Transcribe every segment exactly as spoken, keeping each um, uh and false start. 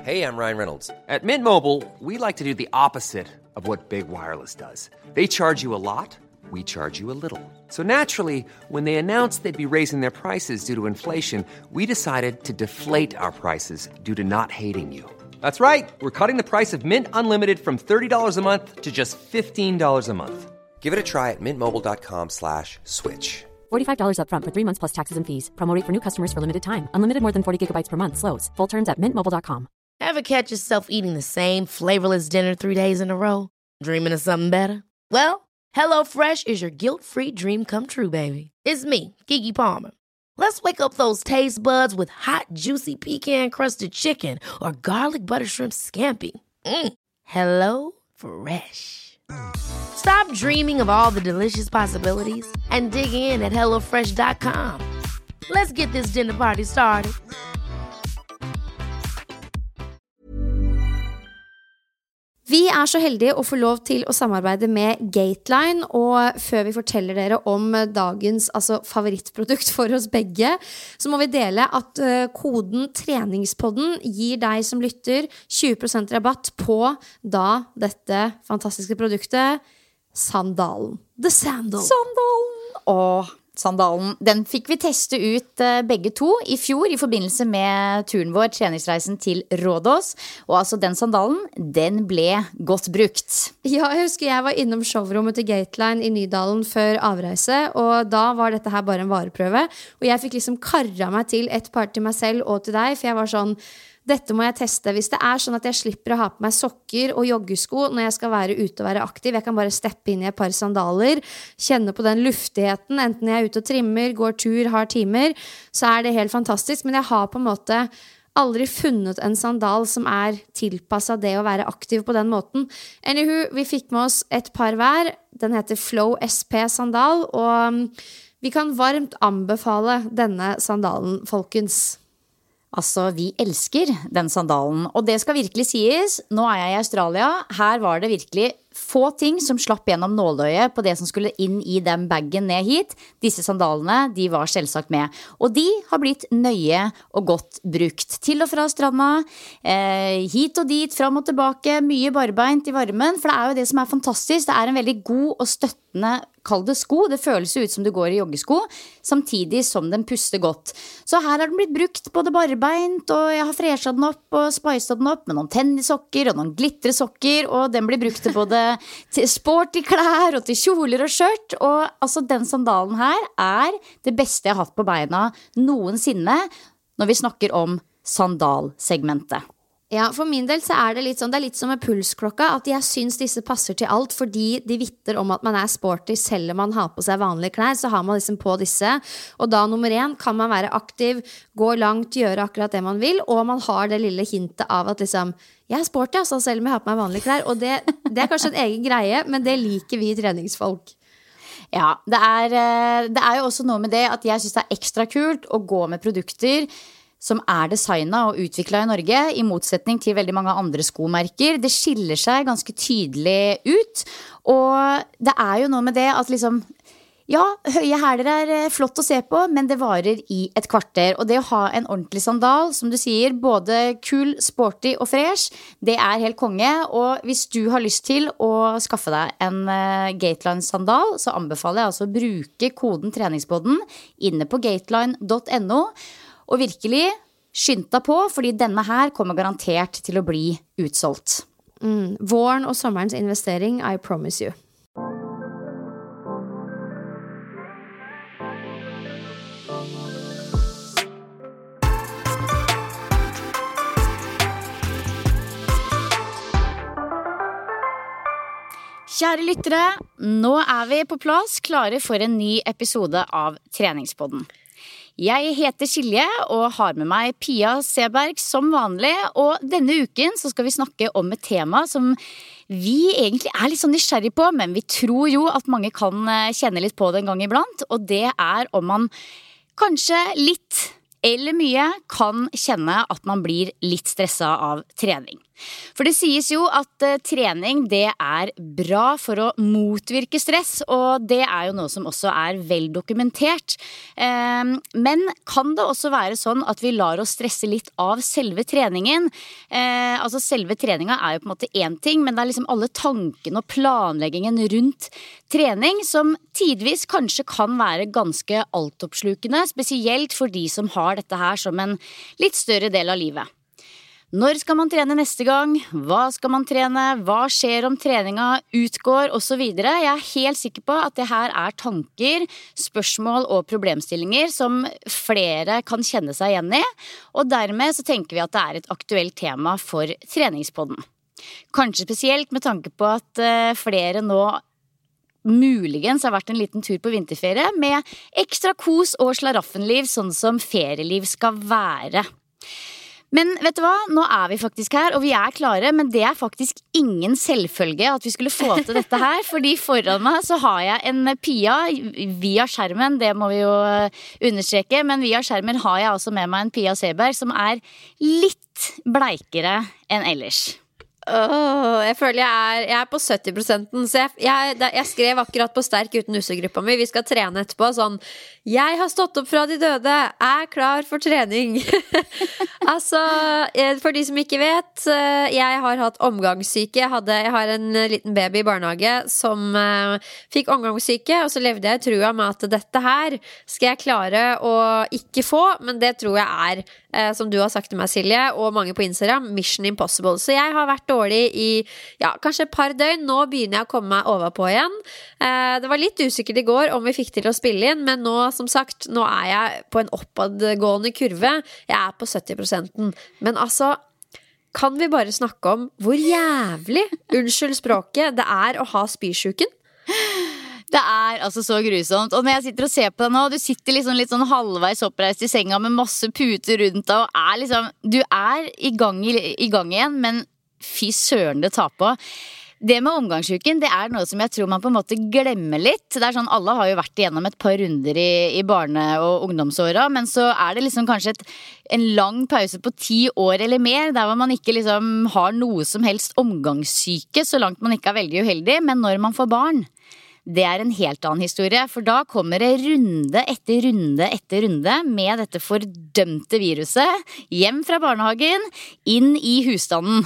Hey, I'm Ryan Reynolds. At Mint Mobile, we like to do the opposite of what Big Wireless does. They charge you a lot, we charge you a little. So naturally, when they announced they'd be raising their prices due to inflation, we decided to deflate our prices due to not hating you. That's right. We're cutting the price of Mint Unlimited from thirty dollars a month to just fifteen dollars a month. Give it a try at mintmobile.com slash switch. forty-five dollars up front for three months plus taxes and fees. Promo rate for new customers for limited time. Unlimited more than forty gigabytes per month. Slows full terms at mint mobile dot com. Ever catch yourself eating the same flavorless dinner three days in a row? Dreaming of something better? Well, HelloFresh is your guilt-free dream come true, baby. It's me, Keke Palmer. Let's wake up those taste buds with hot, juicy pecan-crusted chicken or garlic butter shrimp scampi. Mm. Hello Fresh. Stop dreaming of all the delicious possibilities and dig in at hello fresh dot com. Let's get this dinner party started. Vi er så heldige å få lov til å samarbeide med Gateline, og før vi forteller dere om dagens altså, favorittprodukt for oss begge, så må vi dele at uh, koden treningspodden gir deg som lytter tjue prosent rabatt på da dette fantastiske produktet, sandalen. The Sandal. Sandalen! Åh, sandalen. Den fikk vi teste ut uh, begge to i fjor i forbindelse med turen vår, treningsreisen til Rådås. Og altså den sandalen, den ble godt brukt. Ja, jeg husker jeg var innom showrommet til Gateline i Nydalen før avreise, og da var dette her bare en vareprøve. Og jeg fikk liksom karra meg til et par til meg selv og til deg, for jeg var sånn, dette må jeg teste. Hvis det er sånn at jeg slipper å ha på meg sokker og joggesko når jeg skal være ute og være aktiv, jeg kan bare steppe inn i et par sandaler, kjenne på den luftigheten, enten jeg er ute og trimmer, går tur, har timer, så er det helt fantastisk. Men jeg har på en måte aldri funnet en sandal som er tilpasset det å være aktiv på den måten. Anywho, vi fikk med oss et par hver. Den heter Flow S P sandal, og vi kan varmt anbefale denne sandalen, folkens. Altså, vi elsker den sandalen, og det skal virkelig sies, nå er jeg i Australia, her var det virkelig få ting som slapp gjennom nåløyet på det som skulle inn i den baggen ned hit. Disse sandalene, de var selvsagt med, og de har blitt nøye og godt brukt. Til og fra stranda, eh, hit og dit, fram og tilbake, mye barbeint i varmen, for det er jo det som er fantastisk, det er en veldig god og støttende, kall det sko, det føles ut som du går i joggesko, samtidig som den puster godt. Så her har den blitt brukt både barbeint, og jeg har freshet den opp og spicet den opp med noen tennissokker og noen glitresokker, og den blir brukt til både til sporty klær og til kjoler og skjørt, og altså den sandalen her er det beste jeg har hatt på beina noensinne når vi snakker om sandalsegmentet. Ja, for min del så er det litt sånn, det er litt som med pulsklokka, at jeg synes disse passer til alt, fordi de vitter om at man er sporty, selv om man har på seg vanlige klær, så har man liksom på disse, og da nummer én, kan man være aktiv, gå langt, gjøre akkurat det man vil, og man har det lille hintet av at liksom, jeg er sporty, altså, selv om jeg har på meg vanlige klær, og det, det er kanskje en egen greie, men det liker vi treningsfolk. Ja, det er, det er jo også noe med det at jeg synes det er ekstra kult å gå med produkter som er designet og utviklet i Norge, i motsetning til veldig mange andre skomerker. Det skiller seg ganske tydelig ut, og det er jo noe med det at liksom, ja, høye hæler er flott å se på, men det varer i et kvarter, og det å ha en ordentlig sandal, som du sier, både kul, sporty og fresh, det er helt konge, og hvis du har lyst til å skaffe deg en uh, Gateline sandal, så anbefaler jeg altså å bruke koden treningspodden inne på gateline punktum no, og virkelig skynd deg på, fordi denne her kommer garantert til å bli utsolgt. Mm, våren og sommerens investering, I promise you. Kjære lyttere, nå er vi på plass, klare for en ny episode av Treningspodden. Jeg heter Silje og har med meg Pia Seberg som vanlig, og denne uken så skal vi snakke om et tema som vi egentlig er litt sånn nysgjerrig på, men vi tror jo at mange kan kjenne litt på det en gang iblant, og det er om man kanskje litt eller mye kan kjenne at man blir litt stresset av trening. For det sies jo at uh, trening det er bra for å motvirke stress, og det er jo noe som også er vel dokumentert. Um, men kan det også være sånn at vi lar oss stresse litt av selve treningen? Uh, altså selve treninga er jo på en måte en ting, men det er liksom alle tankene og planleggingen rundt trening som tidvis kanskje kan være ganske altoppslukende, spesielt for de som har dette her som en litt større del av livet. Når skal man trene neste gang? Hva skal man trene? Hva skjer om treninga utgår? Og så videre. Jeg er helt sikker på at det her er tanker, spørsmål og problemstillinger som flere kan kjenne seg igjen i. Og dermed så tenker vi at det er et aktuelt tema for treningspodden. Kanskje spesielt med tanke på at flere nå muligens har vært en liten tur på vinterferie med ekstra kos og slaraffenliv, sånn som ferieliv skal være. Men vet du hva, nå er vi faktisk her, og vi er klare, men det er faktisk ingen selvfølge at vi skulle få til dette her, fordi foran meg så har jeg en Pia via skjermen, det må vi jo understreke, men via skjermen har jeg altså med meg en Pia Seberg som er litt bleikere enn ellers. Oh, jeg føler jeg er, jeg er på sytti prosent, så jeg, jeg, jeg skrev akkurat på Sterk uten usegruppa mi, vi skal trene etterpå, sånn, jeg har stått opp fra de døde, er klar for trening. Altså, for de som ikke vet, jeg har hatt omgangssyke, jeg, hadde, jeg har en liten baby i barnehage som uh, fikk omgangssyke, og så levde jeg i trua med at dette her skal jeg klare å ikke få, men det tror jeg er, uh, som du har sagt til meg Silje, og mange på Instagram, mission impossible. Så jeg har vært dårlig i, ja, kanskje et par døgn, nå begynner jeg å komme meg overpå igjen. Uh, det var litt usikkert i går om vi fikk til å spille inn, men nå som sagt, nå er jeg på en oppadgående kurve. Jeg er på sytti prosent. Men altså, kan vi bare snakke om hvor jævlig, unnskyld språket, det er å ha spysjuken? Det er altså så grusomt. Og når jeg sitter og ser på deg nå, du sitter liksom litt sånn halvveis oppreist i senga med masse puter rundt deg, og er liksom, du er i gang, i, i gang igjen, men fy søren det tar på. Det med omgangssyken, det er noe som jeg tror man på en måte glemmer litt. Det er sånn, alle har jo vært igjennom et par runder i, i barne- og ungdomsåra, men så er det liksom kanskje et, en lang pause på ti år eller mer, der hvor man ikke liksom har noe som helst omgangssyke, så langt man ikke er veldig uheldig, men når man får barn, det er en helt annen historie, for da kommer det runde etter runde etter runde med dette fordømte viruset hjem fra barnehagen, inn i husstanden.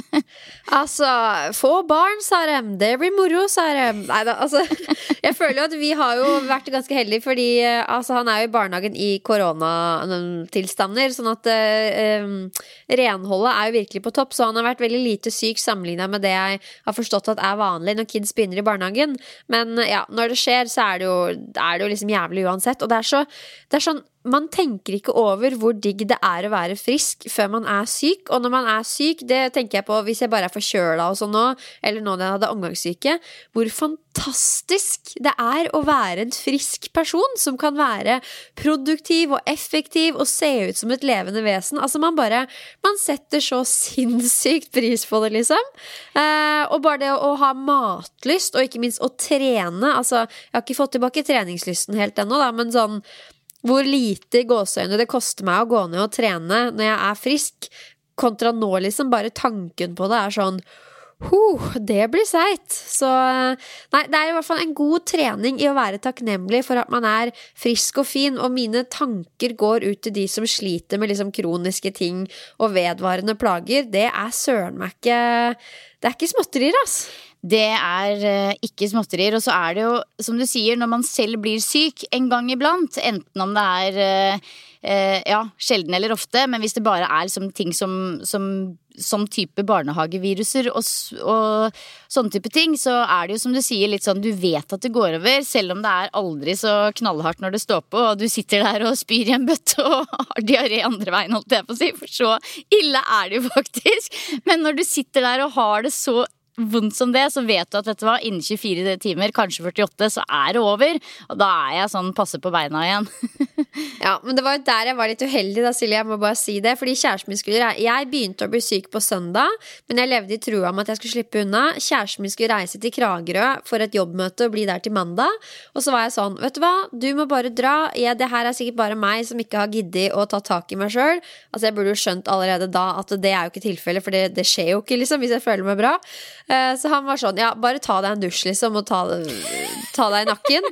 Altså, få barn, sa de. Det blir moro, sa de. Neida, altså, jeg føler jo at vi har jo vært ganske heldige, fordi altså, han er jo i barnehagen i koronatilstander, sånn at eh, renholdet er jo virkelig på topp, så han har vært veldig lite syk sammenlignet med det jeg har forstått at er vanlig når kids begynner i barnehagen. Men Men ja, når det skjer, så er det jo, er det jo liksom jævlig uansett. Og det er, så, det er sånn, man tenker ikke over hvor digg det er å være frisk før man er syk. Og når man er syk, det tenker jeg på hvis jeg bare er forkjøla og sånn nå, eller nå når jeg hadde omgangssyke, hvor fantastisk det er å være en frisk person som kan være produktiv og effektiv og se ut som et levende vesen. Altså man bare, man setter så sinnssykt pris på det liksom. Eh, og bare det å, å ha matlyst, og ikke minst å trene, altså jeg har ikke fått tilbake treningslysten helt ennå da, men sånn, hvor lite gåseøyne det koster meg å gå ned og trene når jeg er frisk, kontra nå liksom, bare tanken på det er sånn, huh, det blir seit. Så nei, det er i hvert fall en god trening i å være takknemlig for at man er frisk og fin, og mine tanker går ut til de som sliter med liksom kroniske ting og vedvarende plager. Det er søren meg ikke, det er ikke småtterier, ass. Det er uh, ikke småtterier, og så er det jo, som du sier, når man selv blir syk en gang iblant, enten om det er uh, uh, ja, sjelden eller ofte, men hvis det bare er liksom, ting som, som, som type barnehageviruser og, og sånne type ting, så er det jo som du sier litt sånn, du vet at det går over, selv om det er aldri så knallhardt når det står på, og du sitter der og spyr i en bøtte og har diaré andre veien, holdt jeg på å si, for så ille er det jo faktisk. Men når du sitter der og har det så vondt som det, så vet du at vet du hva, innen tjuefire timer, kanskje førtiåtte, så er det over. Og da er jeg sånn passe på beina igjen. Ja, men det var jo der jeg var litt uheldig da, Silje, jeg må bare si det. Fordi kjæresten min skulle reise, jeg begynte å bli syk på søndag, men jeg levde i trua om at jeg skulle slippe unna. Kjæresten min skulle reise til Kragerø for et jobbmøte og bli der til mandag. Og så var jeg sånn, vet du hva, du må bare dra. Ja, det her er sikkert bare meg som ikke har giddet å ta tak i meg selv. Altså, jeg burde jo skjønt allerede da at det er jo ikke tilfelle, for det, det skjer jo ikke liksom, hvis jeg føler meg bra. Uh, så han var sånn, ja, bare ta deg en dusj liksom, og ta, ta deg i nakken.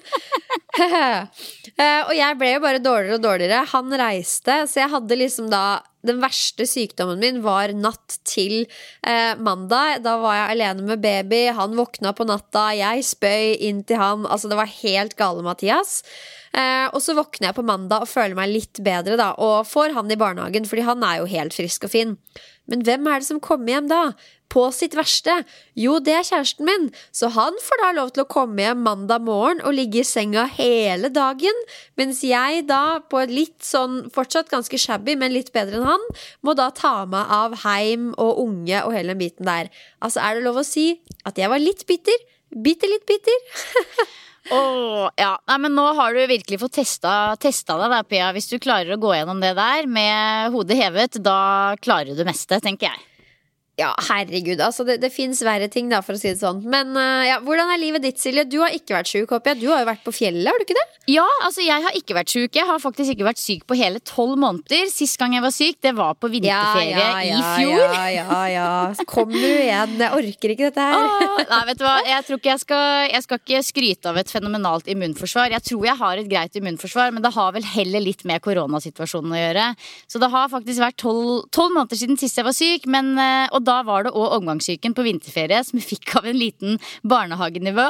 uh, og jeg ble jo bare dårligere og dårligere. Han reiste, så jeg hadde liksom da den verste sykdommen min var natt til eh, mandag. Da var jeg alene med baby. Han våkna på natta. Jeg spøy inn til han. Altså, det var helt gale, Mathias. Eh, og så våkner jeg på mandag og føler meg litt bedre da, og får han i barnehagen, fordi han er jo helt frisk og fin. Men hvem er det som kommer hjem da? På sitt verste? Jo, det er kjæresten min. Så han får da lov til å komme hjem mandag morgen og ligge i senga hele dagen, mens jeg da, på et litt sånn, fortsatt ganske shabby, men litt bedre enn han, må da ta meg av heim og unge og hele den biten der. Altså, er det lov å si at jeg var litt bitter? Bitte litt bitter? Oh, ja. Nei, men nå har du virkelig fått testa, testa deg der, Pia. Hvis du klarer å gå gjennom det der med hodet hevet, da klarer du det meste, tenker jeg. Ja, herregud, altså det, det finnes verre ting da, for å si det sånn. Men uh, ja, hvordan er livet ditt, Silje? Du har ikke vært syk, håper jeg. Du har jo vært på fjellet, har du ikke det? Ja, altså jeg har ikke vært syk. Jeg har faktisk ikke vært syk på hele tolv måneder. Sist gang jeg var syk, det var på vinterferie ja, ja, ja, i fjor. Ja, ja, ja, så kommer du igjen. Jeg orker ikke dette her. Åh, nei, vet du hva? Jeg tror ikke jeg skal, jeg skal ikke skryte av et fenomenalt immunforsvar. Jeg tror jeg har et greit immunforsvar, men det har vel heller litt med koronasituasjonen å gjøre. Så det har faktisk vært tolv måneder siden sist jeg var syk, men, og da var det også omgangssyken på vinterferie som vi fikk av en liten barnehagenivå.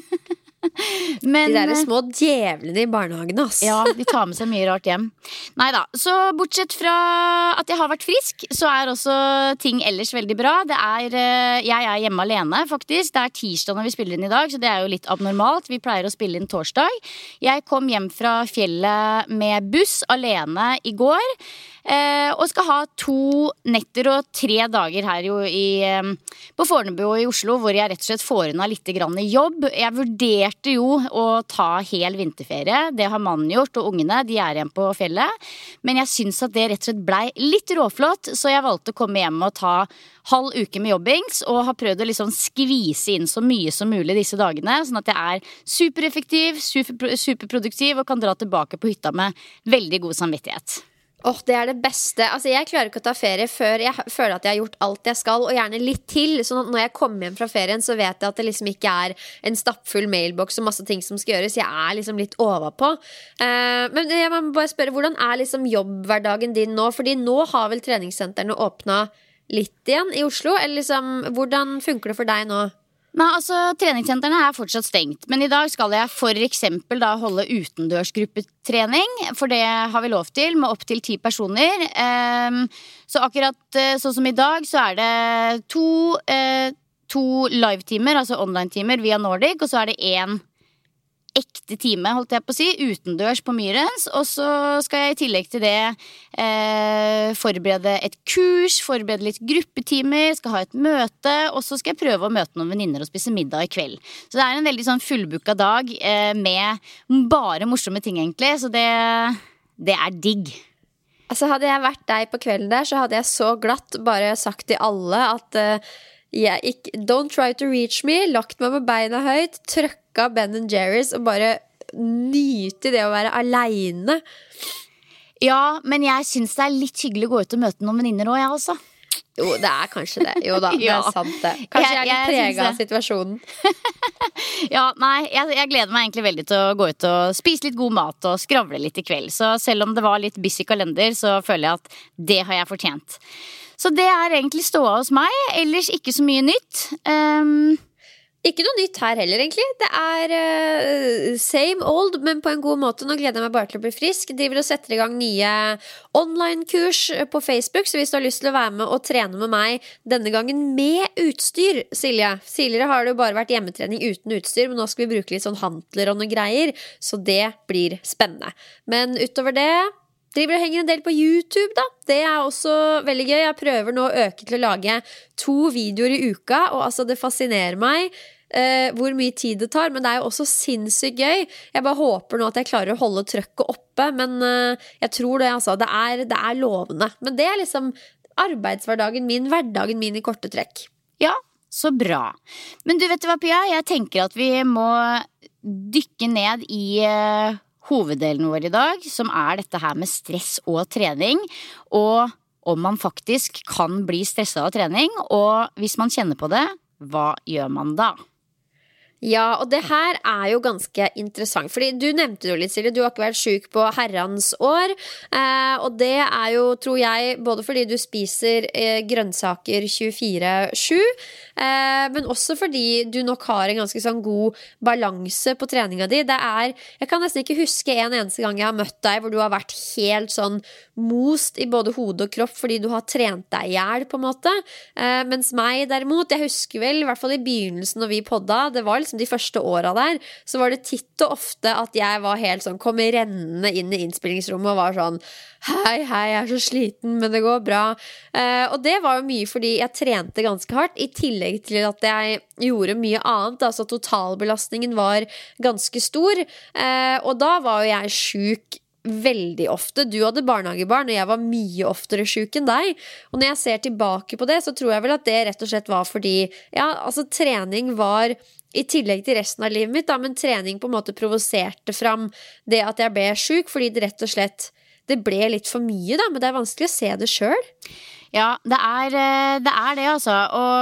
Men, de der små djevlene i barnehagen, ass. Ja, de tar med seg mye rart hjem. Neida, så bortsett fra at jeg har vært frisk, så er også ting ellers veldig bra. Det er, jeg er hjemme alene, faktisk. Det er tirsdag når vi spiller inn i dag, så det er jo litt abnormalt. Vi pleier å spille inn torsdag. Jeg kom hjem fra fjellet med buss alene i går, eh, og skal ha to netter og tre dager her jo i, på Fornebu og i Oslo, hvor jeg rett og slett får unna litt grann i jobb. Jeg vurderte jo å ta hel vinterferie. Det har mannen gjort, og ungene, de er igjen på fjellet. Men jeg synes at det rett og slett ble litt råflott, så jeg valgte å komme hjem og ta halv uke med jobbings, og har prøvd å liksom skvise inn så mye som mulig disse dagene, sånn at jeg er supereffektiv, super, superproduktiv og kan dra tilbake på hytta med veldig god samvittighet. Åh, oh, det er det beste. Altså, jeg klarer ikke å ta ferie før jeg føler at jeg har gjort alt jeg skal, og gjerne litt til. Sånn at når jeg kommer hjem fra ferien, så vet jeg at det liksom ikke er en stappfull mailbox og masse ting som skal gjøres. Jeg er liksom litt overpå. Uh, men jeg må bare spørre, hvordan er liksom jobbhverdagen din nå? Fordi nå har vel treningssentrene åpnet litt igjen i Oslo? Eller liksom, hvordan funker det for deg nå? Nei, altså, treningssentrene er fortsatt stengt. Men i dag skal jeg for eksempel da holde utendørsgruppetrening, for det har vi lov til, med opp til ti personer. Um, så akkurat sånn som i dag, så er det to, uh, to live-timer, altså online-timer via Nordic, og så er det en ekte time, holdt jeg på å si, utendørs på Myrens. Og så skal jeg i tillegg til det eh, forberede et kurs, forberede litt gruppetimer, skal ha et møte, og så skal jeg prøve å møte noen venninner og spise middag i kveld. Så det er en veldig sånn fullbooka dag eh, med bare morsomme ting egentlig, så det, det er digg. Altså, hadde jeg vært deg på kvelden der, så hadde jeg så glatt bare sagt til alle at uh, jeg ikke, don't try to reach me, lagt meg med beina høyt, trøkka Ben and Jerry's og bare nyte det å være alene. Ja, men jeg synes det er litt hyggelig å gå ut og møte noen venninner også, jeg også. Jo, det er kanskje det. Jo da, det ja. er sant det. Kanskje jeg, jeg er litt preget av situasjonen. Ja, nei, jeg, jeg gleder meg egentlig veldig til å gå ut og spise litt god mat og skravle litt i kveld. Så selv om det var litt busy kalender, så føler jeg at det har jeg fortjent. Så det er egentlig ståa hos meg. Ellers ikke så mye nytt. Um, Ikke noe nytt her heller, egentlig. Det er uh, same old, men på en god måte. Nå gleder jeg meg bare til å bli frisk. De vil sette i gang nye online-kurs på Facebook, så hvis du har lyst til å være med og trene med meg denne gangen med utstyr, Silje. Tidligere har det jo bare vært hjemmetrening uten utstyr, men nå skal vi bruke litt sånn hantler og noe greier, så det blir spennende. Men utover det, driver og henger en del på YouTube da. Det er også veldig gøy. Jeg prøver nå å øke til å lage to videoer i uka, og altså det fascinerer meg uh, hvor mye tid det tar, men det er jo også sinnssykt gøy. Jeg bare håper nå at jeg klarer å holde trøkket oppe, men uh, jeg tror det, altså, det er, det er lovende. Men det er liksom arbeidshverdagen min, hverdagen min i korte trekk. Ja, så bra. Men du vet hva, Pia? Jeg tenker at vi må dykke ned i uh, hoveddelen vår i dag, som er dette her med stress og trening, og om man faktisk kan bli stresset av trening, og hvis man kjenner på det, hva gjør man da? Ja, og det her er jo ganske interessant, fordi du nevnte jo litt, Silje, du har ikke vært syk på herrens år, eh, og det er jo, tror jeg, både fordi du spiser eh, grønnsaker tjuefire sju, eh, men også fordi du nok har en ganske sånn god balanse på treninga di. Det er, jeg kan nesten ikke huske en eneste gang jeg har møtt deg hvor du har vært helt sånn most i både hode og kropp fordi du har trent deg ihjel på en måte, eh, mens meg derimot, jeg husker vel, i hvert fall i begynnelsen når vi podda, det var liksom de første åra der, så var det titt og ofte at jeg var helt sånn, kom rennende inn i innspillingsrommet og var sånn, hei, hei, jeg er så sliten, men det går bra. Eh, og det var jo mye fordi jeg trente ganske hardt, i tillegg til at jeg gjorde mye annet, altså totalbelastningen var ganske stor, eh, og da var jo jeg syk veldig ofte. Du hadde barnehagebarn, og jeg var mye oftere syk enn deg. Og når jeg ser tilbake på det, så tror jeg vel at det rett og slett var fordi, ja, altså trening var i tillegg til resten av livet mitt, da, men trening på en måte provoserte fram det at jeg ble syk, fordi det rett og slett, det ble litt for mye da, men det er vanskelig å se det selv. Ja, det er det, er det altså,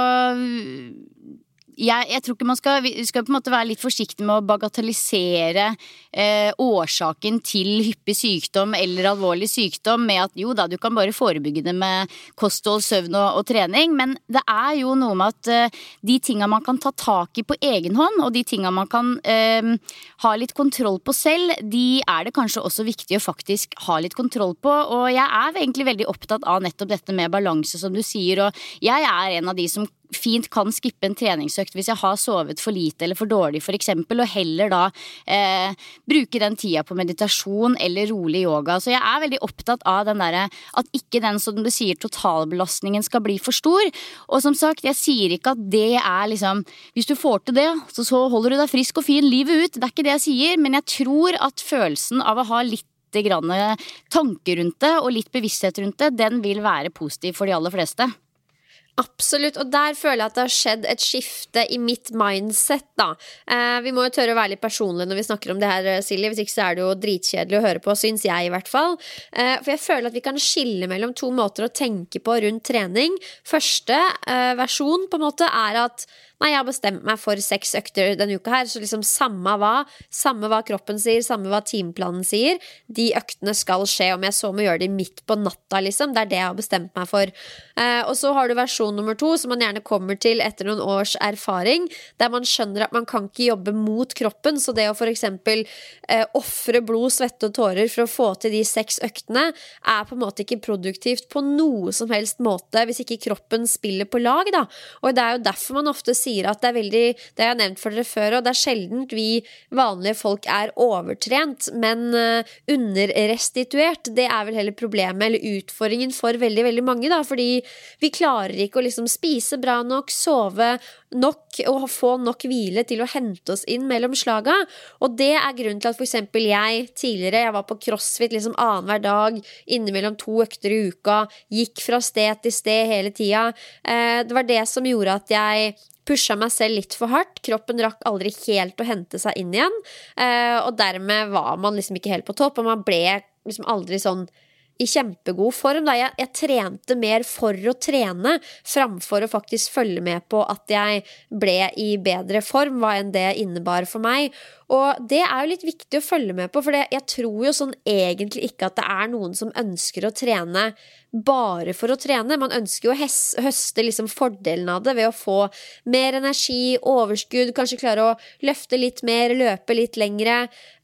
og Jeg, jeg tror ikke man skal, vi skal på en måte være litt forsiktig med å bagatellisere eh, årsaken til hyppig sykdom eller alvorlig sykdom med at jo da, du kan bare forebygge det med kosthold, søvn og, og trening, men det er jo noe med at eh, de tingene man kan ta tak i på egen hånd, og de tingene man kan eh, ha litt kontroll på selv, de er det kanskje også viktig å faktisk ha litt kontroll på, og jeg er egentlig veldig opptatt av nettopp dette med balanse, som du sier, og jeg er en av de som fint kan skippe en treningsøkt hvis jeg har sovet for lite eller for dårlig for eksempel, og heller da eh, bruke den tida på meditasjon eller rolig yoga. Så jeg er veldig opptatt av den der, at ikke den, som du sier, totalbelastningen skal bli for stor. Og som sagt, jeg sier ikke at det er liksom, hvis du får til det, så, så holder du deg frisk og fin livet ut. Det er ikke det jeg sier, men jeg tror at følelsen av å ha litt grann tanker rundt det og litt bevissthet rundt det, den vil være positiv for de aller fleste. Absolutt, og der føler jeg at det har skjedd et skifte i mitt mindset da. Eh, vi må jo tørre å være litt personlige når vi snakker om det her, Silje, hvis ikke så er det jo dritkjedelig å høre på, synes jeg i hvert fall. Eh, for jeg føler at vi kan skille mellom to måter å tenke på rundt trening. Første eh, versjon på en måte er at nei, jeg har bestemt meg for seks økter denne uka her, så liksom samme hva, samme hva kroppen sier, samme hva timeplanen sier, de øktene skal skje, om jeg så må gjøre det midt på natta, liksom, det er det jeg har bestemt meg for. Eh, og så har du versjon nummer to, som man gjerne kommer til etter noen års erfaring, der man skjønner at man kan ikke jobbe mot kroppen, så det å for eksempel eh, offre blod, svette og tårer for å få til de seks øktene, er på en måte ikke produktivt på noe som helst måte, hvis ikke kroppen spiller på lag, da. Og det er jo derfor man ofte sier sier at det er veldig, det har jeg nevnt for dere før, og det er sjelden vi vanlige folk er overtrent, men uh, underrestituert, det er vel heller problemet, eller utfordringen for veldig, veldig mange da, fordi vi klarer ikke å liksom spise bra nok, sove nok, og få nok hvile til å hente oss inn mellom slaga, og det er grunnen til at for eksempel jeg tidligere, jeg var på CrossFit liksom annen hver dag, innimellom to økter i uka, gikk fra sted til sted hele tida, uh, det var det som gjorde at jeg pusha meg selv litt for hardt, kroppen rakk aldri helt å hente seg inn igjen, eh, og dermed var man liksom ikke helt på topp, og man ble liksom aldri sånn i kjempegod form. Da. Jeg, jeg trente mer for å trene, framfor å faktisk følge med på at jeg ble i bedre form, hva enn det innebar for meg. Og det er jo litt viktig å følge med på, for det, jeg tror jo sånn egentlig ikke at det er noen som ønsker å trene bare for å trene. Man ønsker jo å høste liksom fordelen av det ved å få mer energi, overskudd, kanskje klare å løfte litt mer, løpe litt lengre.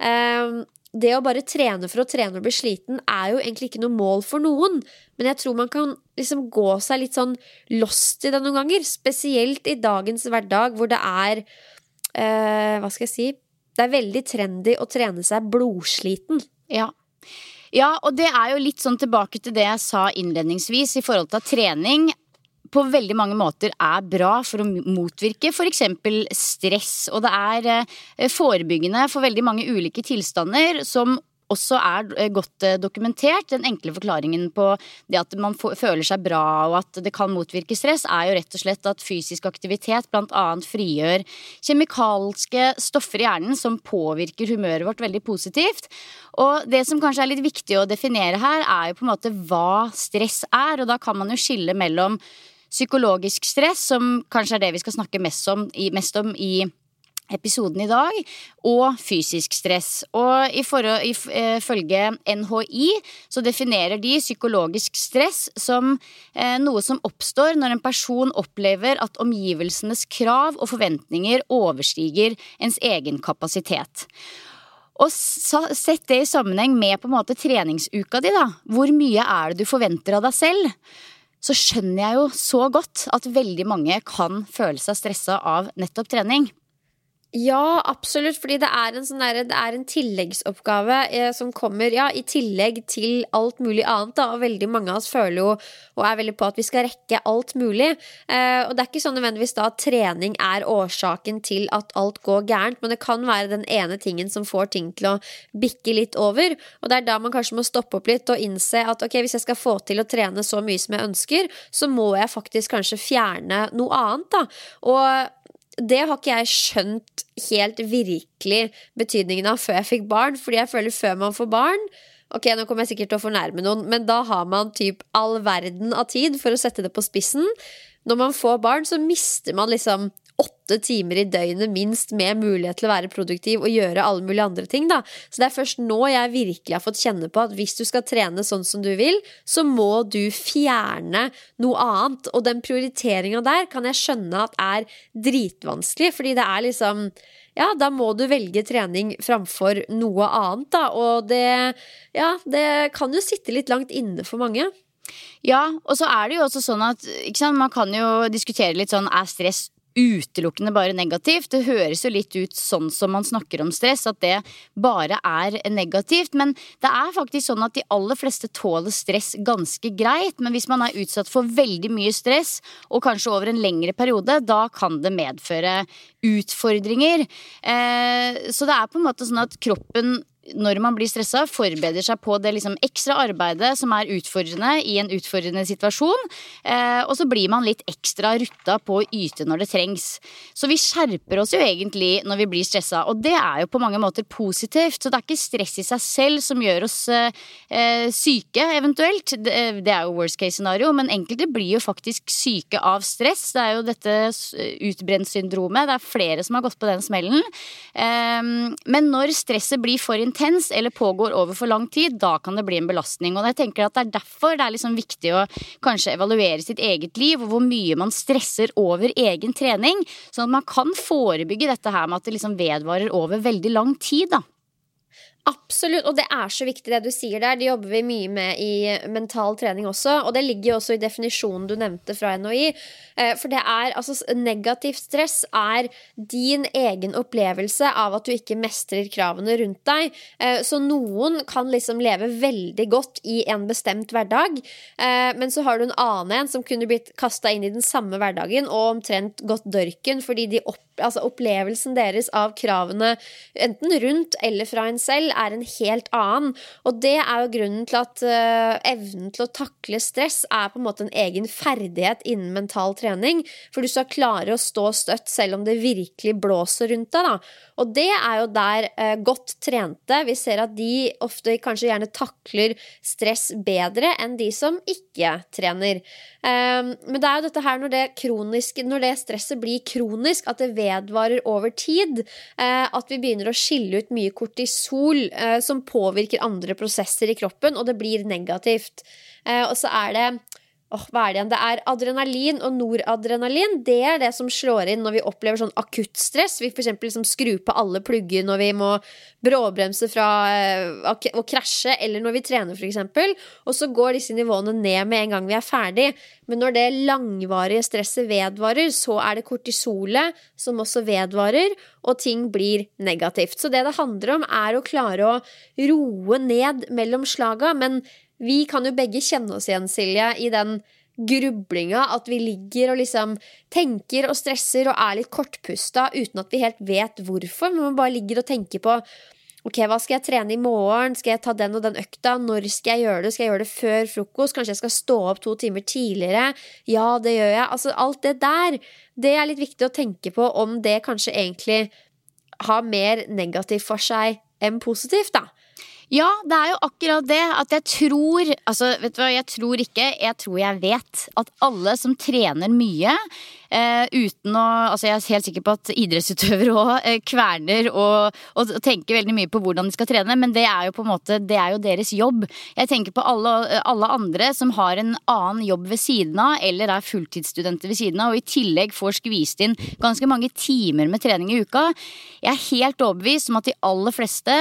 Um, det å bare trene for å trene og bli sliten er jo egentlig ikke noe mål for noen, men jeg tror man kan liksom gå seg litt sånn lost i det noen ganger, spesielt i dagens hverdag hvor det er, uh, hva skal jeg si, det er veldig trendy å trene seg blodsliten. Ja. Ja, og det er jo litt sånn tilbake til det jeg sa innledningsvis i forhold til at trening på veldig mange måter er bra for å motvirke for eksempel stress, og det er forebyggende for veldig mange ulike tilstander som også er godt dokumentert. Den enkle forklaringen på det at man føler seg bra og at det kan motvirke stress er jo rett og slett at fysisk aktivitet blant annet frigjør kjemikalske stoffer i hjernen som påvirker humøret vårt veldig positivt. Og det som kanskje er litt viktig å definere her er jo på en måte hva stress er, og da kan man jo skille mellom psykologisk stress, som kanskje er det vi skal snakke mest om i, mest om i episoden i dag, og fysisk stress. Og i forhold, ifølge N H I så definerer de psykologisk stress som eh, noe som oppstår når en person opplever at omgivelsenes krav og forventninger overstiger ens egen kapasitet. Og sett det i sammenheng med på en måte treningsuka di da. Hvor mye er det du forventer av deg selv? Så skjønner jeg jo så godt at veldig mange kan føle seg stresset av nettopp trening. Ja, absolutt, fordi det er en, sånn der, det er en tilleggsoppgave eh, som kommer ja, i tillegg til alt mulig annet da, og veldig mange av oss føler jo og er veldig på at vi skal rekke alt mulig eh, og det er ikke sånn nødvendigvis da at trening er årsaken til at alt går gærent, men det kan være den ene tingen som får ting til å bikke litt over, og det er da man kanskje må stoppe opp litt og innse at ok, hvis jeg skal få til å trene så mye som jeg ønsker, så må jeg faktisk kanskje fjerne noe annet da, og det har ikke jeg skjønt helt virkelig betydningen av før jeg fikk barn, fordi jeg føler før man får barn, ok, nå kommer jeg sikkert til å fornærme noen, men da har man typ all verden av tid for å sette det på spissen. Når man får barn, så mister man liksom åtte timer i døgnet minst med mulighet til å være produktiv og gjøre alle mulige andre ting da. Så det er først nå jeg virkelig har fått kjenne på at hvis du skal trene sånn som du vil, så må du fjerne noe annet. Og den prioriteringen der kan jeg skjønne at er dritvanskelig, fordi det er liksom, ja, da må du velge trening framfor noe annet da. Og det, ja, det kan jo sitte litt langt inne for mange. Ja, og så er det jo også sånn at, ikke sant, man kan jo diskutere litt sånn, er stress utelukkende bare negativt? Det høres jo litt ut sånn som man snakker om stress, at det bare er negativt, men det er faktisk sånn at de aller fleste tåler stress ganske greit, men hvis man er utsatt for veldig mye stress, og kanskje over en lengre periode, da kan det medføre utfordringer. Eh, så det er på en måte sånn at kroppen når man blir stresset, forbereder seg på det liksom ekstra arbeidet som er utfordrende i en utfordrende situasjon, eh, og så blir man litt ekstra rutta på å yte når det trengs. Så vi skjerper oss jo egentlig når vi blir stresset, og det er jo på mange måter positivt, så det er ikke stress i seg selv som gjør oss eh, syke eventuelt. Det, det er jo worst case scenario, men enkelte blir jo faktisk syke av stress. Det er jo dette utbrentsyndromet, det er flere som har gått på den smellen. Eh, men når stresset blir for intens eller pågår over for lang tid, da kan det bli en belastning. Og jeg tenker at det er derfor det er liksom viktig å kanskje evaluere sitt eget liv, og hvor mye man stresser over egen trening, sånn at man kan forebygge dette her med at det liksom vedvarer over veldig lang tid da. Absolutt, og det er så viktig det du sier der. Det jobber vi mye med i mental trening også, og det ligger jo også i definisjonen du nevnte fra N H I. For det er, altså negativt stress er din egen opplevelse av at du ikke mestrer kravene rundt deg. Så noen kan liksom leve veldig godt i en bestemt hverdag, men så har du en annen en som kunne blitt kastet inn i den samme hverdagen og omtrent gått dørken, fordi de opp, altså opplevelsen deres av kravene enten rundt eller fra en selv er en helt annen, og det er jo grunnen til at uh, evnen til å takle stress er på en måte en egen ferdighet innen mental trening, for du skal klare å stå støtt selv om det virkelig blåser rundt deg da, og det er jo der uh, godt trente, vi ser at de ofte kanskje gjerne takler stress bedre enn de som ikke trener. Um, men det er jo dette her når det, kroniske, når det stresset blir kronisk, at det vedvarer over tid, uh, at vi begynner å skille ut mye kortisol uh, som påvirker andre prosesser i kroppen, og det blir negativt. Uh, og så er det Åh, hva er det igjen? Det er adrenalin og noradrenalin. Det er det som slår inn når vi opplever sånn akutt stress. Vi for eksempel liksom skrur på alle plugger når vi må bråbremse fra uh, å krasje, eller når vi trener for eksempel. Og så går disse nivåene ned med en gang vi er ferdig. Men når det langvarige stresset vedvarer, så er det kortisolet som også vedvarer, og ting blir negativt. Så det det handler om er å klare å roe ned mellom slaga, men vi kan jo begge kjenne oss igjen, Silje, i den grublinga at vi ligger og liksom tenker og stresser og er litt kortpusta uten at vi helt vet hvorfor, men man bare ligger og tenker på ok, hva skal jeg trene i morgen? Skal jeg ta den og den økta? Når skal jeg gjøre det? Skal jeg gjøre det før frokost? Kanskje jeg skal stå opp to timer tidligere? Ja, det gjør jeg. Altså, alt det der, det er litt viktig å tenke på om det kanskje egentlig har mer negativt for seg enn positivt, da. Ja, det er jo akkurat det at jeg tror, altså vet du hva, jeg tror ikke, jeg tror jeg vet at alle som trener mye, eh, uten å, altså jeg er helt sikker på at idrettsutøvere også eh, kverner og, og, og tenker veldig mye på hvordan de skal trene, men det er jo på en måte, det er jo deres jobb. Jeg tenker på alle, alle andre som har en annen jobb ved siden av, eller er fulltidsstudenter ved siden av, og i tillegg får skvist inn ganske mange timer med trening i uka. Jeg er helt overbevist om at de aller fleste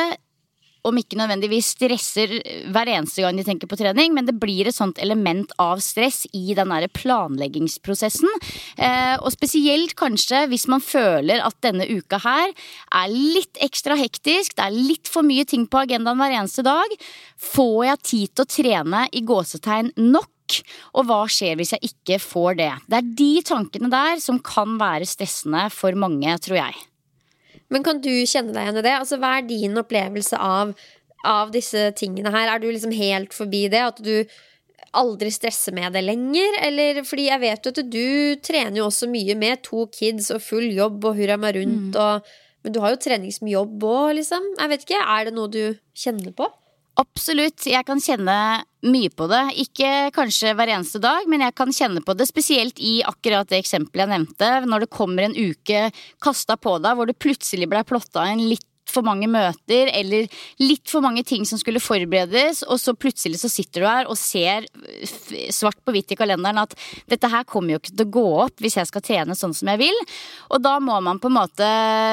om ikke nødvendigvis stresser hver eneste gang de tenker på trening, men det blir et sånt element av stress i den der planleggingsprosessen. Eh, og spesielt kanskje hvis man føler at denne uka her er litt ekstra hektisk, det er litt for mye ting på agendaen hver eneste dag. Får jeg tid til å trene i gåsetegn nok? Og hva skjer hvis jeg ikke får det? Det er de tankene der som kan være stressende for mange, tror jeg. Men kan du kjenne deg igjen i det? Altså, hva er din opplevelse av, av disse tingene her? Er du liksom helt forbi det? At du aldri stresser med det lenger? Eller, fordi jeg vet jo at du trener jo også mye med to kids og full jobb og hurra meg rundt. Mm. Og, men du har jo treningsjobb også, liksom. Jeg vet ikke, er det noe du kjenner på? Absolutt, jeg kan kjenne mye på det. Ikke kanskje hver eneste dag, men jeg kan kjenne på det, spesielt i akkurat det eksempelet jeg nevnte, når det kommer en uke kastet på deg, hvor det plutselig ble plottet en litt for mange møter, eller litt for mange ting som skulle forberedes, og så plutselig så sitter du her og ser svart på hvitt i kalenderen at dette her kommer jo ikke til å gå opp hvis jeg skal trene sånn som jeg vil, og da må man på en måte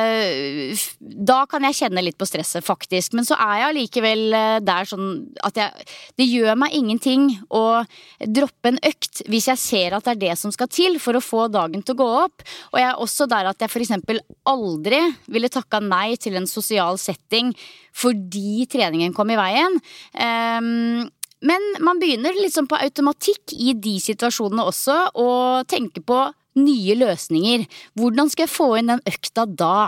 da kan jeg kjenne litt på stresset faktisk, men så er jeg allikevel der sånn at jeg, det gjør meg ingenting å droppe en økt hvis jeg ser at det er det som skal til for å få dagen til å gå opp, og jeg er også der at jeg for eksempel aldri ville takka nei til en sosial setting fordi treningen kom i veien. Um, men man begynner liksom på automatikk i de situasjonene også og tenke på nye løsninger. Hvordan skal jeg få inn den økta da?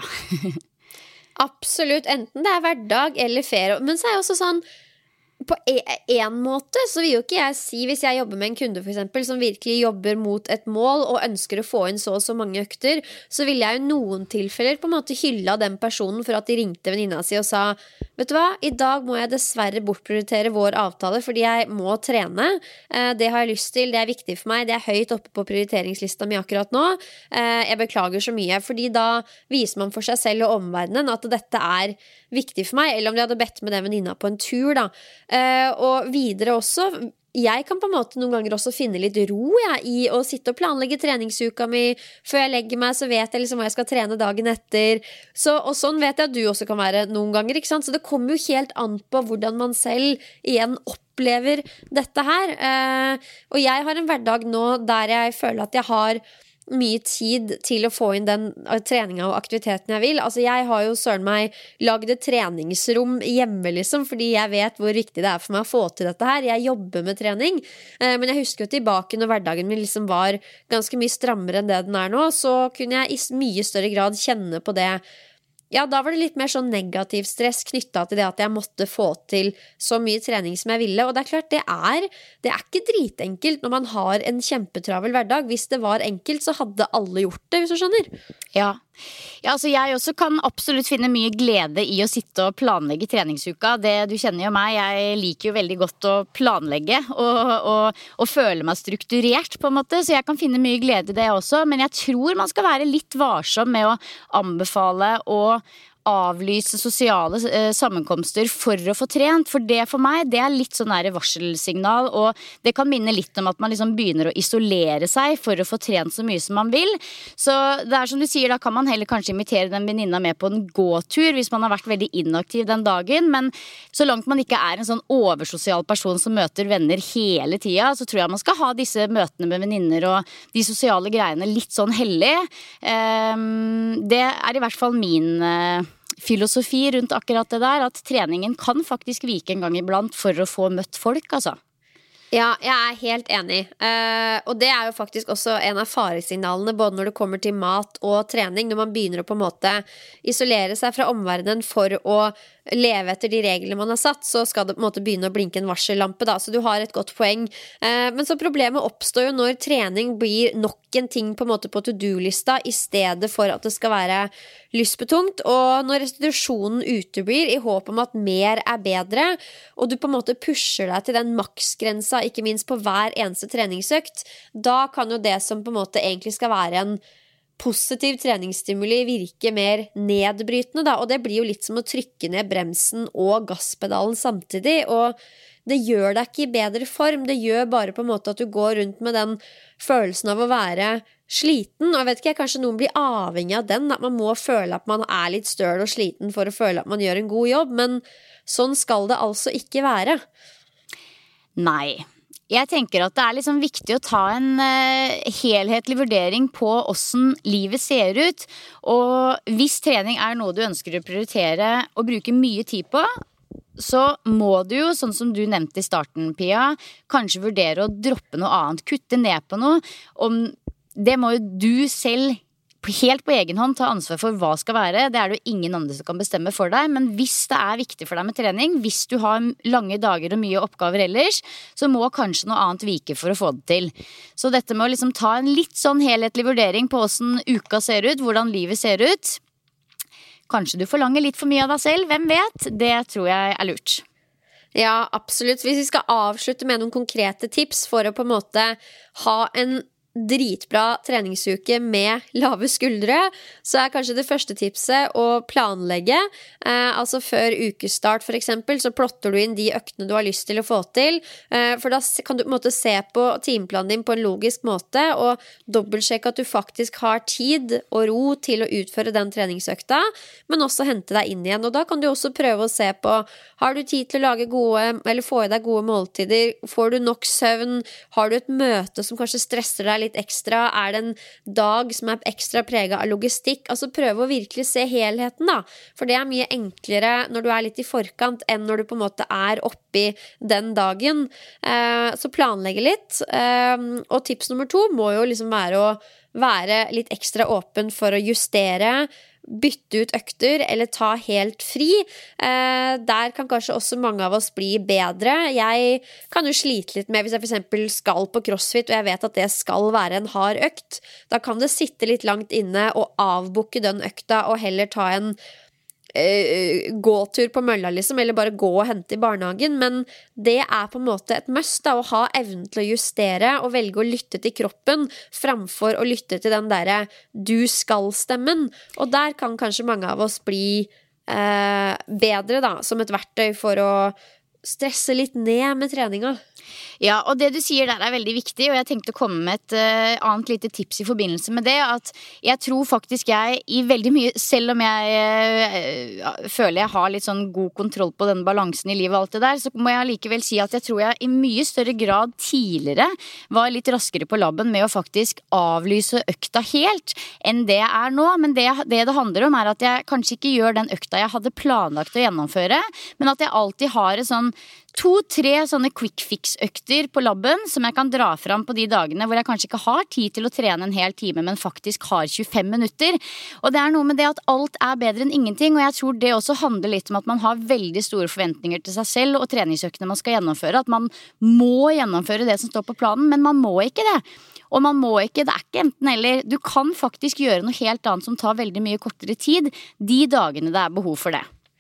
Absolutt, enten det er hverdag eller ferie. Men så er det også sånn på en måte så vil jo ikke jeg si, hvis jeg jobber med en kunde for eksempel, som virkelig jobber mot et mål og ønsker å få inn så og så mange økter, så vil jeg jo noen tilfeller på en måte hylle av den personen for at de ringte venninna si og sa, vet du hva, i dag må jeg dessverre bortprioritere vår avtale fordi jeg må trene, det har jeg lyst til, det er viktig for meg, det er høyt oppe på prioriteringslista mi akkurat nå, jeg beklager så mye, fordi da viser man for seg selv og omverdenen at dette er viktig for meg, eller om de hadde bedt med den venninna på en tur da. Uh, og videre også, jeg kan på en måte noen ganger også finne litt ro ja, i å sitte og planlegge treningsuka mi. Før jeg legger meg så vet jeg liksom hva jeg skal trene dagen etter. Så, og sånn vet jeg at du også kan være noen ganger, ikke sant? Så det kommer jo helt an på hvordan man selv igjen opplever dette her. Uh, og jeg har en hverdag nå der jeg føler at jeg har mye tid til å få inn den treninga og aktiviteten jeg vil. Altså jeg har jo søren meg laget et treningsrom hjemme liksom, fordi jeg vet hvor viktig det er for meg å få til dette her. Jeg jobber med trening, eh, men jeg husker jo tilbake når hverdagen min liksom var ganske mye strammere enn det den er nå, så kunne jeg i mye større grad kjenne på det. Ja, da var det litt mer sånn negativ stress knyttet til det at jeg måtte få til så mye trening som jeg ville, og det er klart, det er, det er ikke dritenkelt når man har en kjempetravel hverdag. Hvis det var enkelt, så hadde alle gjort det, hvis du skjønner. Ja, ja altså jeg også kan absolutt finne mye glede i å sitte og planlegge treningsuka. Det, du kjenner jo meg, jeg liker jo veldig godt å planlegge og, og, og føle meg strukturert på en måte, så jeg kan finne mye glede i det også, men jeg tror man skal være litt varsom med å anbefale og avlyse sosiale eh, sammenkomster for å få trent, for det for meg, det er litt sånn her varselsignal, og det kan minne litt om at man liksom begynner å isolere seg for å få trent så mye som man vil. Så det er som du sier, da kan man heller kanskje invitere den venninna med på en gåtur hvis man har vært veldig inaktiv den dagen, men så langt man ikke er en sånn oversosial person som møter venner hele tida, så tror jeg man skal ha disse møtene med venninner og de sosiale greiene litt sånn hellig. Um, det er i hvert fall min uh, filosofi rundt akkurat det der, at treningen kan faktisk vike en gang iblant for å få møtt folk, altså. Ja, jeg er helt enig. Uh, og det er jo faktisk også en av faresignalene, både når det kommer til mat og trening, når man begynner å på en måte isolere seg fra omverdenen for å leve etter de reglene man har satt, så skal det på en måte begynne å blinke en varsellampe da, så du har et godt poeng. Uh, men så problemet oppstår jo når trening blir nok en ting på en måte på to-do-lista, i stedet for at det skal være lystbetungt, og når restitusjonen uteblir i håp om at mer er bedre, og du på en måte pusher deg til den maksgrensa, ikke minst på hver eneste treningsøkt, da kan jo det som på en måte egentlig skal være en positiv treningsstimuli virke mer nedbrytende da, og det blir jo litt som å trykke ned bremsen og gasspedalen samtidig, og det gjør deg ikke i bedre form, det gjør bare på en måte at du går rundt med den følelsen av å være sliten, og jeg vet ikke, kanskje noen blir avhengig av den, at man må føle at man er litt støl og sliten for å føle at man gjør en god jobb, men sånn skal det altså ikke være. Nei, jeg tenker at det er liksom viktig å ta en uh, helhetlig vurdering på hvordan livet ser ut, og hvis trening er noe du ønsker å prioritere og bruke mye tid på, så må du jo, sånn som du nevnte i starten, Pia, kanskje vurdere å droppe noe annet, kutte ned på noe, om det må jo du selv helt på egen hånd ta ansvar for hva skal være. Det er det jo ingen andre som kan bestemme for deg, men hvis det er viktig for deg med trening, hvis du har lange dager og mye oppgaver ellers, så må kanskje noe annet vike for å få det til. Så dette med å liksom ta en litt sånn helhetlig vurdering på hvordan uka ser ut, hvordan livet ser ut, kanskje du forlanger litt for mye av deg selv, hvem vet? Det tror jeg er lurt. Ja, absolutt. Hvis vi skal avslutte med noen konkrete tips for å på en måte ha en dritbra treningsuke med lave skuldre, så er kanskje det første tipset å planlegge, eh, altså før ukestart for eksempel, så plotter du inn de øktene du har lyst til å få til, eh, for da kan du på en måte se på timeplanen din på en logisk måte, og dobbeltsjekke at du faktisk har tid og ro til å utføre den treningsøkta, men også hente deg inn igjen, og da kan du også prøve å se på, har du tid til å lage gode, eller få i deg gode måltider, får du nok søvn, har du et møte som kanskje stresser deg litt ekstra, er det en dag som er ekstra preget av logistikk, altså prøve å virkelig se helheten da, for det er mye enklere når du er litt i forkant enn når du på en måte er oppi den dagen, eh, så planlegge litt, eh, og tips nummer to må jo liksom være å være litt ekstra åpen for å justere, bytte ut økter eller ta helt fri. Eh, der kan kanskje også mange av oss bli bedre. Jeg kan jo slite litt med hvis jeg for eksempel skal på CrossFit og jeg vet at det skal være en hard økt. Da kan det sitte litt langt inne og avbukke den økta og heller ta en Uh, gåtur på mølla liksom, eller bare gå og hente i barnehagen, men det er på en måte et must da, å ha evnen til å justere og velge å lytte til kroppen framfor å lytte til den der du skal-stemmen, og der kan kanskje mange av oss bli uh, bedre da, som et verktøy for å stresse litt ned med treninga. Ja, og det du sier der er veldig viktig, og jeg tenkte å komme med et uh, annet lite tips i forbindelse med det, at jeg tror faktisk jeg i veldig mye, selv om jeg uh, føler jeg har litt sånn god kontroll på den balansen i livet og alt det der, så må jeg likevel si at jeg tror jeg i mye større grad tidligere var litt raskere på labben med å faktisk avlyse økta helt enn det jeg er nå, men det det, det handler om er at jeg kanskje ikke gjør den økta jeg hadde planlagt å gjennomføre, men at jeg alltid har et sånn to-tre sånne quick fix-økter på labben som jeg kan dra fram på de dagene hvor jeg kanskje ikke har tid til å trene en hel time, men faktisk har tjuefem minutter. Og det er noe med det at alt er bedre enn ingenting, og jeg tror det også handler litt om at man har veldig store forventninger til seg selv og treningsøktene man skal gjennomføre, at man må gjennomføre det som står på planen, men man må ikke det. Og man må ikke, det er ikke enten eller, du kan faktisk gjøre noe helt annet som tar veldig mye kortere tid de dagene det er behov for det.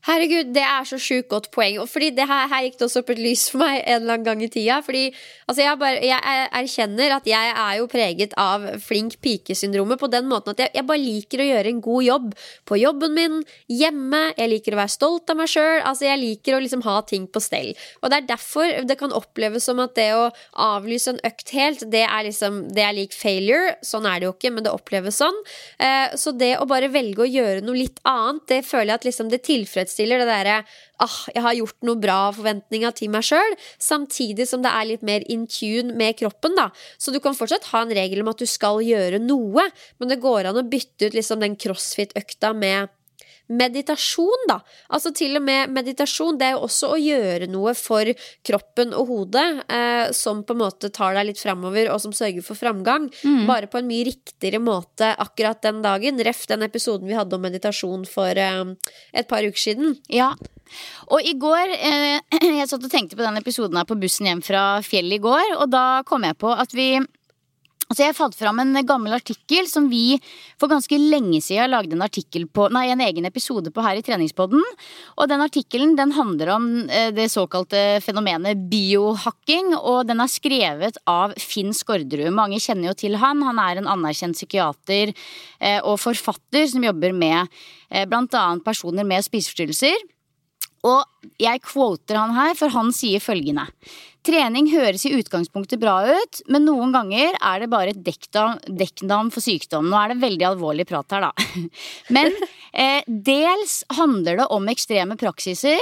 Herregud, det er så sjukt godt poeng. Og fordi det her, her gikk det også opp et lys for meg en eller annen gang i tida. Fordi altså, jeg, bare, jeg erkjenner at jeg er jo preget av flink pike-syndromet på den måten at jeg, jeg bare liker å gjøre en god jobb på jobben min, hjemme. Jeg liker å være stolt av meg selv. Altså, jeg liker å liksom ha ting på stell. Og det er derfor det kan oppleves som at det å avlyse en økt helt, det er liksom, det er lik failure. Sånn er det jo ikke, men det oppleves sånn. Eh, så det å bare velge å gjøre noe litt annet, det føler jeg at liksom det tilfredsstiller stiller det der, ah, jeg har gjort noe bra forventninger til meg selv, samtidig som det er litt mer in tune med kroppen da. Så du kan fortsatt ha en regel om at du skal gjøre noe, men det går an å bytte ut liksom den crossfit-økta med meditasjon da. Altså til og med meditasjon, det er jo også å gjøre noe for kroppen og hodet, eh, som på en måte tar deg litt fremover, og som sørger for framgang, mm. bare på en mye riktigere måte akkurat den dagen. Ref den episoden vi hadde om meditasjon for eh, et par uker siden. Ja, og i går, eh, jeg satt og tenkte på den episoden her på bussen hjem fra fjellet i går, og da kom jeg på at vi Altså jeg falt fram en gammel artikkel som vi for ganske lenge siden lagde en artikkel på, nei, en egen episode på her i Treningspodden. Og den artikkelen, den handler om det såkalte fenomenet biohacking, og den er skrevet av Finn Skårderud. Mange kjenner jo til han. Han er en anerkjent psykiater og forfatter som jobber med blant annet personer med spiseforstyrrelser. Og jeg quoter han her, for han sier følgende: trening høres i utgangspunktet bra ut, men noen ganger er det bare et dekknavn for sykdom. Nå er det veldig alvorlig prat her da. Men eh, dels handler det om ekstreme praksiser,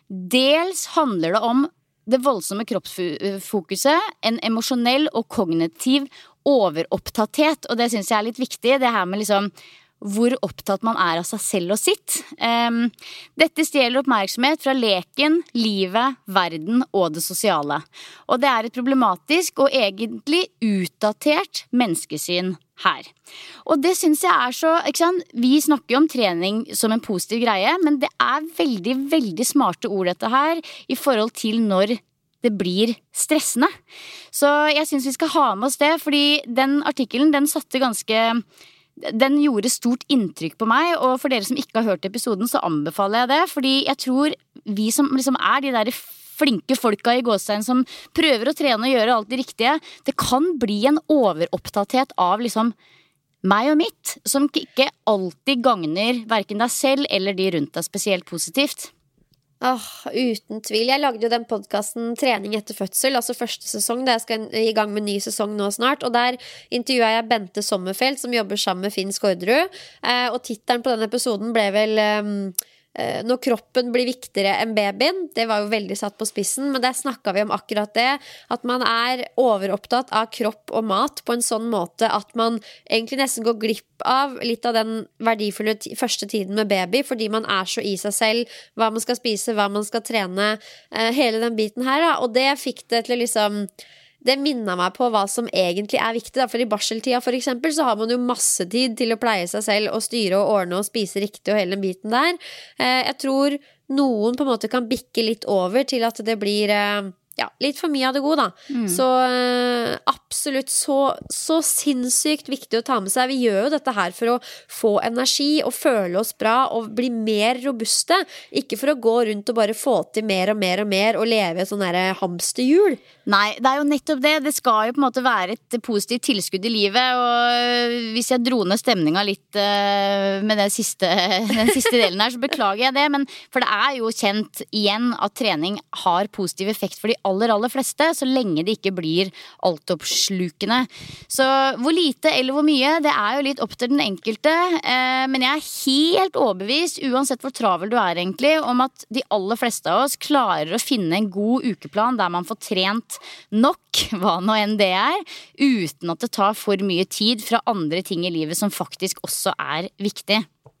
dels handler det om det voldsomme kroppsfokuset, en emosjonell og kognitiv overopptatthet, og det synes jeg er litt viktig, det her med liksom hvor opptatt man er av seg selv og sitt. Um, dette stjeler oppmerksomhet fra leken, livet, verden og det sosiale. Og det er et problematisk og egentlig utdatert menneskesyn her. Og det synes jeg er så, ikke sant? Vi snakker jo om trening som en positiv greie, men det er veldig, veldig smarte ord dette her, i forhold til når det blir stressende. Så jeg synes vi skal ha med oss det, fordi den artikkelen, den satte ganske... Den gjorde stort inntrykk på meg, og for dere som ikke har hørt episoden, så anbefaler jeg det, fordi jeg tror vi som liksom er de der flinke folka i gåstein som prøver å trene og gjøre alt det riktige, det kan bli en overopptatthet av liksom meg og mitt, som ikke alltid gagner hverken deg selv eller de rundt deg spesielt positivt. Åh, uten tvil. Jeg lagde jo den podcasten Trening etter fødsel, altså første sesong, der jeg skal i gang med ny sesong nå snart, og der intervjuet jeg Bente Sommerfeld, som jobber sammen med Finn Skårderud, eh, og titelen på den episoden ble vel um, eh, Når kroppen blir viktigere enn babyen. Det var jo veldig satt på spissen, men der snakket vi om akkurat det, at man er overopptatt av kropp og mat på en sånn måte at man egentlig nesten går glipp av litt av den verdifulle t- første tiden med baby, fordi man er så i seg selv, hva man skal spise, hva man skal trene, eh, hele den biten her da. Og det fikk det til å liksom, det minnet meg på hva som egentlig er viktig da. For i barseltida for eksempel så har man jo masse tid til å pleie seg selv og styre og ordne og spise riktig og hele den biten der. eh, jeg tror noen på en måte kan bikke litt over til at det blir eh, ja, litt for mye av det gode da. Mm. Så uh, absolutt så, så sinnssykt viktig å ta med seg. Vi gjør jo dette her for å få energi og føle oss bra og bli mer robuste. Ikke for å gå rundt og bare få til mer og mer og mer og leve et sånn der hamsterhjul. Nei, det er jo nettopp det. Det skal jo på en måte være et positivt tilskudd i livet, og hvis jeg dro ned stemninga litt uh, med det siste, den siste delen her, så beklager jeg det, men for det er jo kjent igjen at trening har positiv effekt for de aller, aller fleste, så lenge det ikke blir altoppslukende. Så hvor lite eller hvor mye, det er jo litt opp til den enkelte, uh, men jeg er helt overbevist, uansett hvor travel du er egentlig, om at de aller fleste av oss klarer å finne en god ukeplan der man får trent nok, hva nå enn det er, uten at det tar for mye tid fra andre ting i livet som faktisk også er viktig.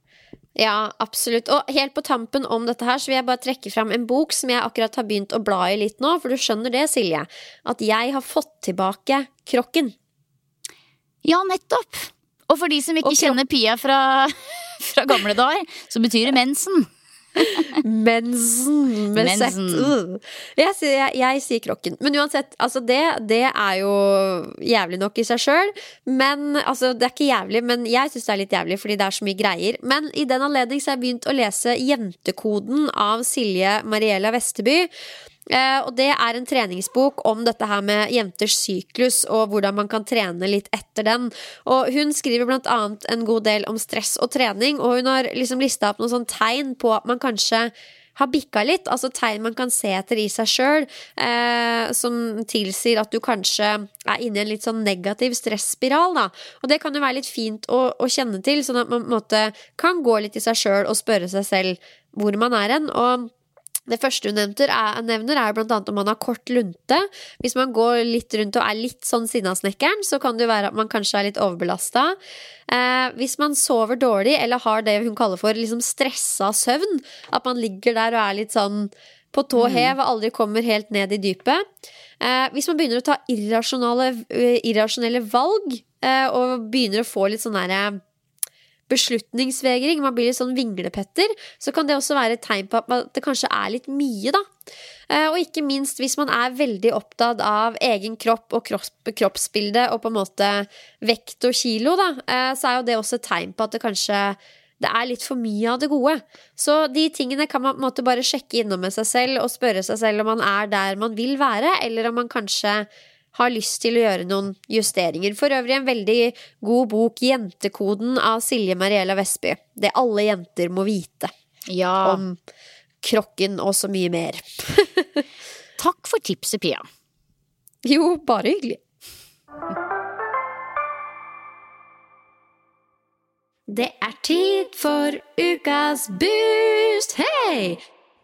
Ja, absolutt. Og helt på tampen om dette her, så vil jeg bare trekke frem en bok som jeg akkurat har begynt å bla i litt nå, for du skjønner det, Silje, at jeg har fått tilbake krokken. Ja, nettopp. Og for de som ikke kjenner Pia fra, fra gamle dager, så betyr det mensen. Mensen med sett. Uh. Jeg, sier- jeg, jeg sier krokken. Men uansett, altså det, det er jo jævlig nok i seg selv. Men, altså det er ikke jævlig, men jeg synes det er litt jævlig fordi det er så mye greier. Men i den anledning så har jeg begynt å lese Jentekoden av Silje Mariella Vesterby. Eh, og det er en treningsbok om dette her med jenters syklus og hvordan man kan trene litt etter den. Og hun skriver blant annet en god del om stress og trening, og hun har liksom listet opp noen sånn tegn på at man kanskje har bikka litt, altså tegn man kan se etter i seg selv, eh, som tilsier at du kanskje er inne i en litt sånn negativ stressspiral da. Og det kan jo være litt fint å, å kjenne til, sånn at man på en måte kan gå litt i seg selv og spørre seg selv hvor man er hen. Og det første hun nevner er, nevner er blant annet om man har kort lunte. Hvis man går litt rundt og er litt sånn sinnasnekkeren, så kan det jo være at man kanskje er litt overbelastet. Eh, hvis man sover dårlig, eller har det hun kaller for liksom stressa søvn, at man ligger der og er litt sånn på tå hev og aldri kommer helt ned i dypet. Eh, hvis man begynner å ta irrasjonelle, irrasjonelle valg, eh, og begynner å få litt sånn der beslutningsvegring, man blir litt sånn vinglepetter, så kan det også være et tegn på at det kanskje er litt mye da. Og ikke minst hvis man er veldig opptatt av egen kropp og kropp, kroppsbilde og på en måte vekt og kilo da, så er jo det også et tegn på at det kanskje det er litt for mye av det gode. Så de tingene kan man på en måte bare sjekke innom med seg selv og spørre seg selv om man er der man vil være, eller om man kanskje har lyst til å gjøre noen justeringer. For øvrig en veldig god bok, Jentekoden av Silje Mariella Vestby. Det alle jenter må vite. Ja. Om krokken og så mye mer. Takk for tipset, Pia. Jo, bare hyggelig. Det er tid for ukas boost. Hei!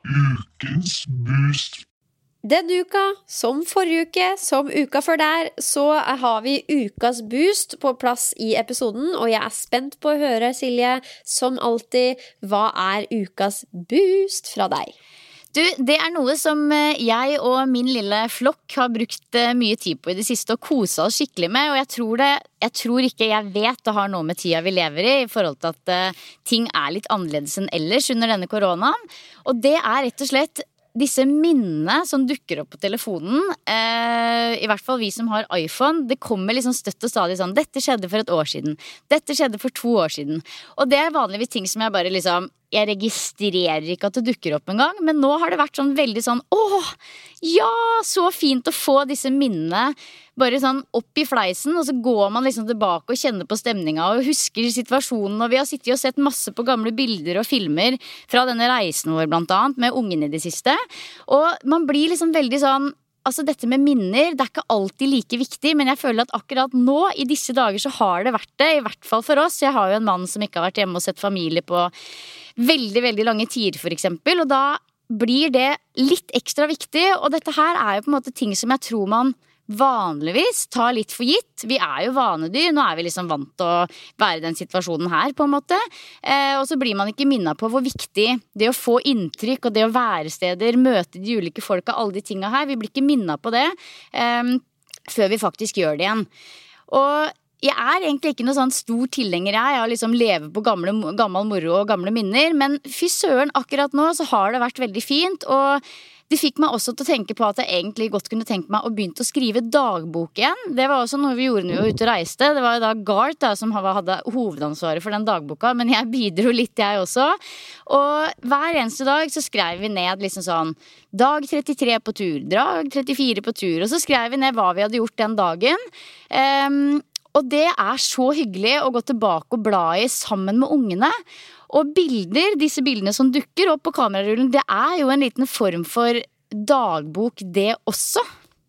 Ukens boost. Denne uka, som forrige uke, som uka før der, så har vi ukas boost på plass i episoden, og jeg er spent på å høre, Silje, som alltid, hva er ukas boost fra deg? Du, det er noe som jeg og min lille flokk har brukt mye tid på i det siste og koset oss skikkelig med, og jeg tror det, jeg tror ikke jeg vet det har noe med tida vi lever i, i forhold til at uh, ting er litt annerledes enn ellers under denne koronaen, og det er rett og slett disse minnene som dukker opp på telefonen, eh, i hvert fall vi som har iPhone, det kommer liksom støtt og stadig sånn, dette skjedde for et år siden, dette skjedde for to år siden, og det er vanligvis ting som jeg bare liksom, jeg registrerer ikke at det dukker opp en gang, men nå har det vært sånn veldig sånn, åh, ja, så fint å få disse minnene bare sånn opp i fleisen, og så går man liksom tilbake og kjenner på stemninga og husker situasjonen, og vi har sittet og sett masse på gamle bilder og filmer fra denne reisen vår blant annet, med ungene i det siste, og man blir liksom veldig sånn, altså dette med minner, det er ikke alltid like viktig, men jeg føler at akkurat nå, i disse dager, så har det vært det, i hvert fall for oss. Jeg har jo en mann som ikke har vært hjemme og sett familie på veldig, veldig lange tider, for eksempel, og da blir det litt ekstra viktig, og dette her er jo på en måte ting som jeg tror man vanligvis tar litt for gitt. Vi er jo vanedyr, nå er vi liksom vant til å være i den situasjonen her på en måte, eh, og så blir man ikke minnet på hvor viktig det å få inntrykk og det å være steder, møte de ulike folka, alle de tingene her, vi blir ikke minnet på det eh, før vi faktisk gjør det igjen. Og jeg er egentlig ikke noe sånn stor tilhenger jeg, jeg liksom lever på gamle, gammel moro og gamle minner, men fy søren, akkurat nå så har det vært veldig fint, og det fikk meg også til å tenke på at jeg egentlig godt kunne tenke meg å begynne å skrive dagbok igjen. Det var også noe vi gjorde når vi var ute og reiste. Det var jo da Garth da, som hadde hovedansvaret for den dagboka, men jeg bidro litt jeg også. Og hver eneste dag så skrev vi ned liksom sånn, dag trettitre på tur, dag trettifire på tur, og så skrev vi ned hva vi hadde gjort den dagen. Um, og det er så hyggelig å gå tilbake og bla i sammen med ungene. Og bilder, disse bildene som dukker opp på kamerarullen, det er jo en liten form for dagbok det også.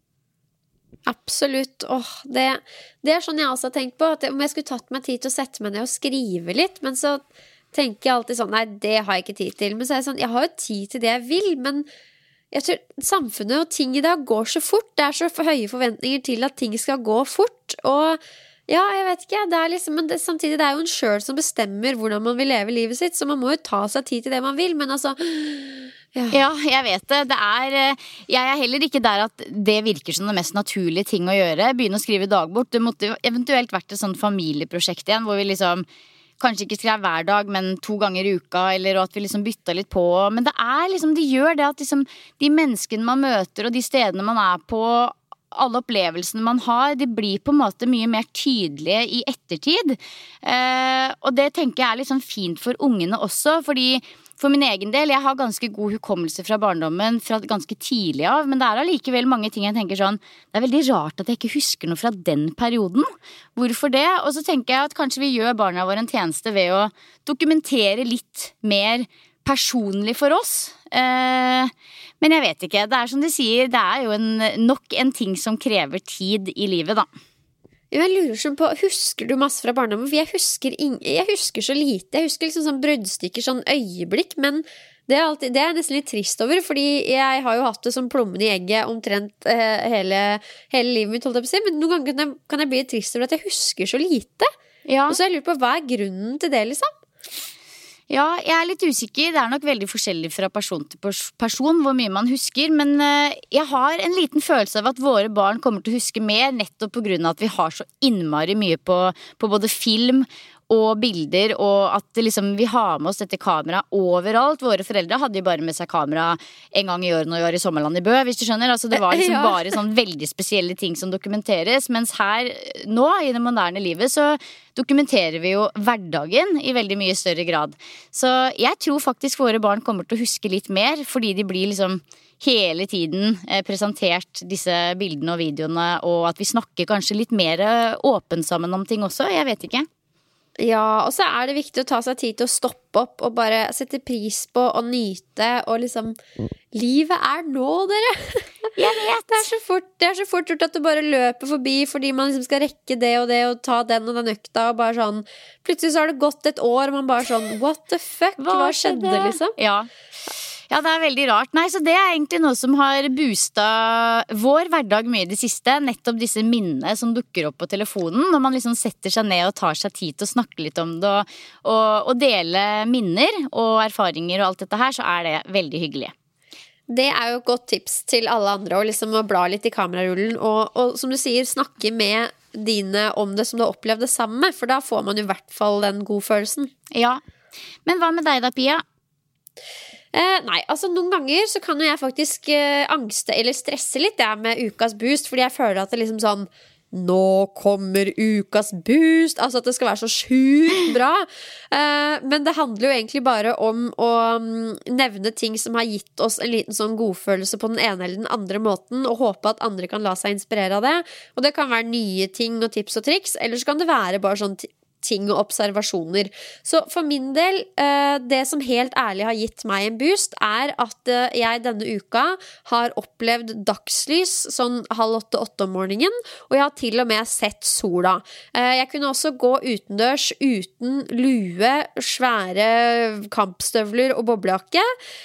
Absolutt. Åh, det, det er sånn jeg også har tenkt på, at om jeg skulle tatt meg tid til å sette meg ned og skrive litt, men så tenker jeg alltid sånn, nei, det har jeg ikke tid til. Men så er jeg sånn, jeg har jo tid til det jeg vil, men jeg tror samfunnet og ting i dag går så fort. Det er så for høye forventninger til at ting skal gå fort, og ja, jeg vet ikke, det er liksom, men det, samtidig det er jo en selv som bestemmer hvordan man vil leve livet sitt, så man må jo ta seg tid til det man vil, men altså ja, ja jeg vet det, det er jeg er heller ikke der at det virker som det mest naturlige ting å gjøre, begynne å skrive dagbok. Det måtte eventuelt vært et sånt familieprosjekt igjen, hvor vi liksom kanskje ikke skrev hver dag, men to ganger i uka, eller at vi liksom bytta litt på. Men det er liksom, det gjør det at liksom, de menneskene man møter, og de stedene man er på, alle opplevelsene man har, de blir på en måte mye mer tydelige i ettertid. Eh, og det tenker jeg er liksom fint for ungene også, fordi for min egen del, jeg har ganske god hukommelse fra barndommen, fra ganske tidlig av, men det er allikevel mange ting jeg tenker sånn, det er veldig rart at jeg ikke husker noe fra den perioden. Hvorfor det? Og så tenker jeg at kanskje vi gjør barna våre en tjeneste ved å dokumentere litt mer personlig for oss. Eh, men jeg vet ikke, det er som de sier, det er jo en, nok en ting som krever tid i livet da. Jeg lurer sånn på, husker du masse fra barndommen? For jeg husker, ing- jeg husker så lite. Jeg husker liksom sånn brødstykker, sånn øyeblikk. Men det er, alltid, det er jeg nesten litt trist over, fordi jeg har jo hatt det som plommen i egget omtrent eh, hele, hele livet mitt, holdt jeg på å si. Men noen ganger kan jeg, kan jeg bli litt trist over at jeg husker så lite. Ja. Og så jeg lurer på, hva er grunnen til det, liksom? Ja, jeg er litt usikker. Det er nok veldig forskjellig fra person til person hvor mye man husker, men jeg har en liten følelse av at våre barn kommer til å huske mer nettopp på grunn av at vi har så innmari mye på, på både film og bilder, og at liksom, vi har med oss dette kamera overalt. Våre foreldre hadde jo bare med seg kamera en gang i år når vi var i Sommerland i Bø, hvis du skjønner. Altså, det var liksom ja. bare sånn veldig spesielle ting som dokumenteres, mens her nå, i det moderne livet, så dokumenterer vi jo hverdagen i veldig mye større grad. Så jeg tror faktisk våre barn kommer til å huske litt mer, fordi de blir liksom hele tiden eh, presentert disse bildene og videoene, og at vi snakker kanskje litt mer åpent sammen om ting også, jeg vet ikke. Ja, og så er det viktig å ta seg tid til å stoppe opp og bare sette pris på og nyte, og liksom, livet er nå, dere. Jeg vet. Det er så fort, det er så fort gjort at du bare løper forbi fordi man liksom skal rekke det og det og ta den og den økta, og bare sånn, plutselig så har det gått et år, og man bare sånn, what the fuck, hva, hva skjedde, liksom? Ja. Ja, det er veldig rart. Nei, så det er egentlig noe som har boostet vår hverdag mye i det siste. Nettopp disse minnene som dukker opp på telefonen. Når man liksom setter seg ned og tar seg tid til å snakke litt om det og, og, og dele minner og erfaringer og alt dette her, så er det veldig hyggelig. Det er jo et godt tips til alle andre å liksom å bla litt i kamerarullen og, og som du sier, snakke med dine om det som du har opplevd det samme med, for da får man jo i hvert fall den gode følelsen. Ja, men hva med deg da, Pia? Eh, nei, altså noen ganger så kan jo jeg faktisk eh, angste eller stresse litt jeg, med ukas boost, fordi jeg føler at det liksom sånn, nå kommer ukas boost, altså at det skal være så sjukt bra. eh, men det handler jo egentlig bare om å um, nevne ting som har gitt oss en liten sånn godfølelse på den ene eller den andre måten, og håpe at andre kan la seg inspirere av det. Og det kan være nye ting og tips og triks, eller så kan det være bare sånn t- ting og observasjoner. Så for min del, det som helt ærlig har gitt meg en boost, er at jeg denne uka har opplevd dagslys sånn halv åtte-åtte om morgenen, og jeg har til og med sett sola. Jeg kunne også gå utendørs uten lue, svære kampstøvler og boblejakke,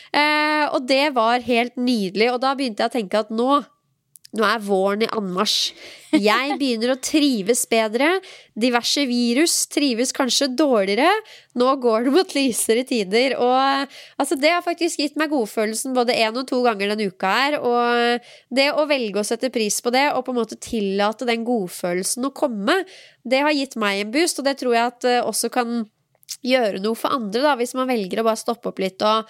og det var helt nydelig, og da begynte jeg å tenke at nå Nå er våren i anmarsj. Jeg begynner å trives bedre. Diverse virus trives kanskje dårligere. Nå går det mot lysere tider. Og altså, det har faktisk gitt meg godfølelsen både en og to ganger denne uka her. Og det å velge å sette pris på det, og på en måte tillate den godfølelsen å komme, det har gitt meg en boost, og det tror jeg at uh, også kan gjøre noe for andre, da, hvis man velger å bare stoppe opp litt og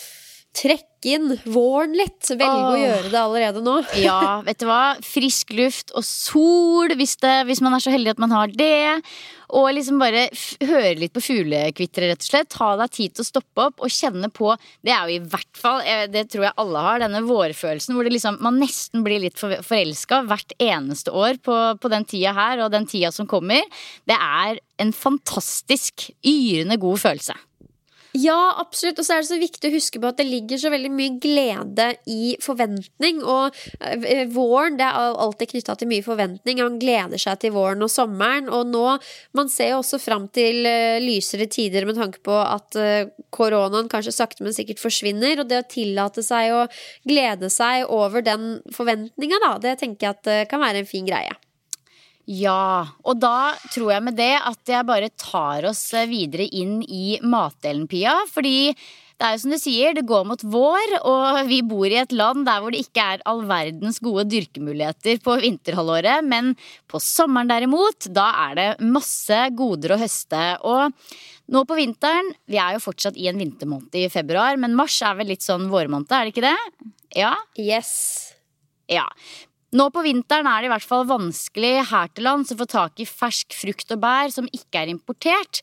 trekke inn våren litt. Velge oh. å gjøre det allerede nå. Ja, vet du hva? Frisk luft og sol, hvis, det, hvis man er så heldig at man har det. Og liksom bare f- høre litt på fuglekvitter, rett og slett. Ta deg tid til å stoppe opp og kjenne på. Det er jo i hvert fall, det tror jeg alle har, denne vårfølelsen hvor det liksom, man nesten blir litt for, forelsket hvert eneste år på, på den tida her og den tida som kommer. Det er en fantastisk, yrende god følelse. Ja, absolutt, og så er det så viktig å huske på at det ligger så veldig mye glede i forventning, og uh, våren, det er alltid knyttet til mye forventning, man gleder seg til våren og sommeren, og nå, man ser jo også frem til uh, lysere tider med tanke på at uh, koronaen kanskje sakte men sikkert forsvinner, og det å tillate seg å glede seg over den forventningen da, det tenker jeg at uh, kan være en fin greie. Ja, og da tror jeg med det at jeg bare tar oss videre inn i matdelen, Pia, fordi det er jo som du sier, det går mot vår, og vi bor i et land der hvor det ikke er all verdens gode dyrkemuligheter på vinterhalvåret, men på sommeren derimot, da er det masse goder å høste. Og nå på vinteren, vi er jo fortsatt i en vintermåned i februar, men mars er vel litt sånn vårmåned, er det ikke det? Ja? Yes. Ja. Nå på vinteren er det i hvert fall vanskelig her til lands å få tak i fersk frukt og bær som ikke er importert.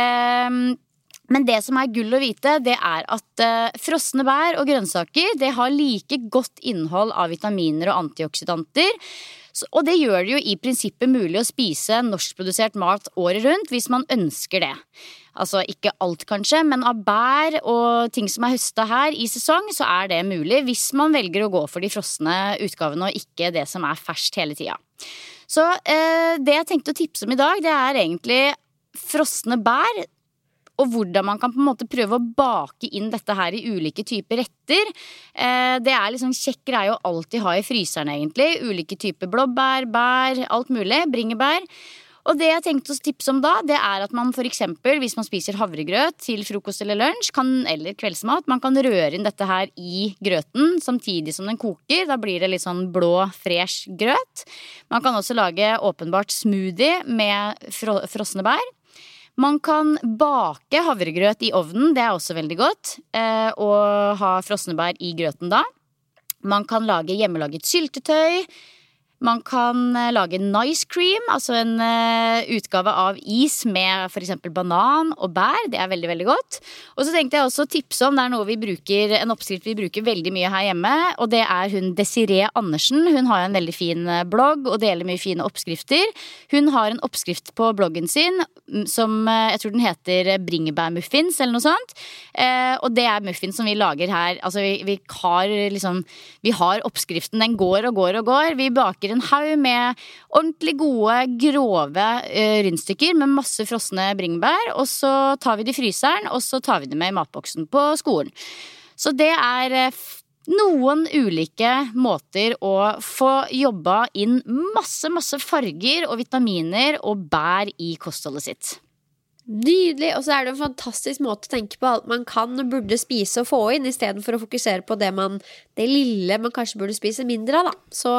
Um, Men det som er gull å vite, det er at uh, frosne bær og grønnsaker, det har like godt innhold av vitaminer og antioksidanter. Så, og det gjør det jo i prinsippet mulig å spise norskprodusert mat året rundt, hvis man ønsker det. Altså ikke alt kanskje, men av bær og ting som er høstet her i sesong, så er det mulig hvis man velger å gå for de frosne utgavene og ikke det som er ferskt hele tida. Så uh, det jeg tenkte å tipse om i dag, det er egentlig frosne bær, og hvordan man kan på en måte prøve å bake inn dette her i ulike typer retter. Eh, det er liksom kjekk greie å alltid ha i fryseren egentlig. Ulike typer blåbær, bær, alt mulig, bringebær. Og det jeg tenkte å tipse om da, det er at man for eksempel, hvis man spiser havregrøt til frokost eller lunsj, kan, eller kveldsmat, man kan røre inn dette her i grøten samtidig som den koker. Da blir det litt sånn blå, fresh grøt. Man kan også lage åpenbart smoothie med fro- frosne bær. Man kan bake havregrøt i ovnen, det er også veldig godt, eh, og ha frosne bær i grøten da. Man kan lage hjemmelaget syltetøy. Man kan lage nice cream, altså en uh, utgave av is med for eksempel banan og bær. Det er veldig, veldig godt. Og så tenkte jeg også å tipse om, det er noe vi bruker, en oppskrift vi bruker veldig mye her hjemme, og det er hun Desiree Andersen. Hun har en veldig fin blogg og deler mye fine oppskrifter. Hun har en oppskrift på bloggen sin som jeg tror den heter bringebærmuffins eller noe sånt. Eh, og det er muffins som vi lager her. Altså vi, vi har liksom, vi har oppskriften, den går og går og går. Vi baker en haug med ordentlig gode, grove uh, rundstykker med masse frosne bringebær, og så tar vi det i fryseren, og så tar vi det med i matboksen på skolen. Så det er uh, noen ulike måter å få jobba inn masse, masse farger og vitaminer og bær i kostholdet sitt. Nydelig, og så er det en fantastisk måte å tenke på alt man kan og burde spise og få inn, i stedet for å fokusere på det, man, det lille man kanskje burde spise mindre av da. Så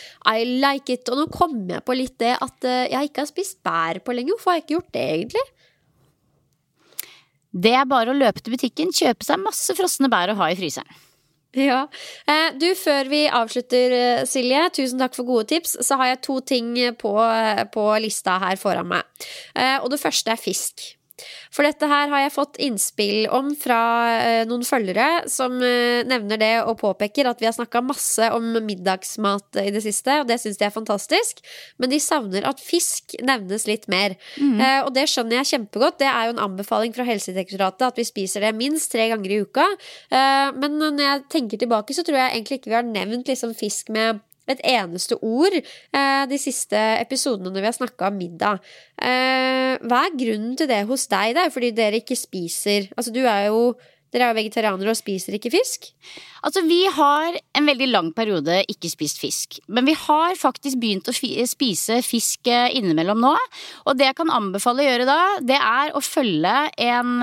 I like it, og nå kommer jeg på litt det at uh, jeg ikke har spist bær på lenge. Hvorfor har jeg ikke gjort det egentlig? Det er bare å løpe til butikken, kjøpe seg masse frosne bær og ha i fryseren. Ja, eh, du, før vi avslutter, Silje, tusen takk for gode tips, så har jeg to ting på, på lista her foran meg. Eh, og det første er fisk. For dette her har jeg fått innspill om fra eh, noen følgere som eh, nevner det og påpeker at vi har snakket masse om middagsmat i det siste, og det synes de er fantastisk, men de savner at fisk nevnes litt mer. Mm. Eh, og det skjønner jeg kjempegodt. Det er jo en anbefaling fra Helsedirektoratet at vi spiser det minst tre ganger i uka. Eh, men når jeg tenker tilbake, så tror jeg egentlig ikke vi har nevnt liksom fisk med et eneste ord eh, de siste episodene når vi har snakket om middag. Eh, hva er grunnen til det hos deg? Det er jo fordi dere ikke spiser, altså du er jo, dere er jo vegetarianere og spiser ikke fisk. Altså vi har en veldig lang periode ikke spist fisk, men vi har faktisk begynt å spise fisk innimellom nå, og det jeg kan anbefale å gjøre da, det er å følge en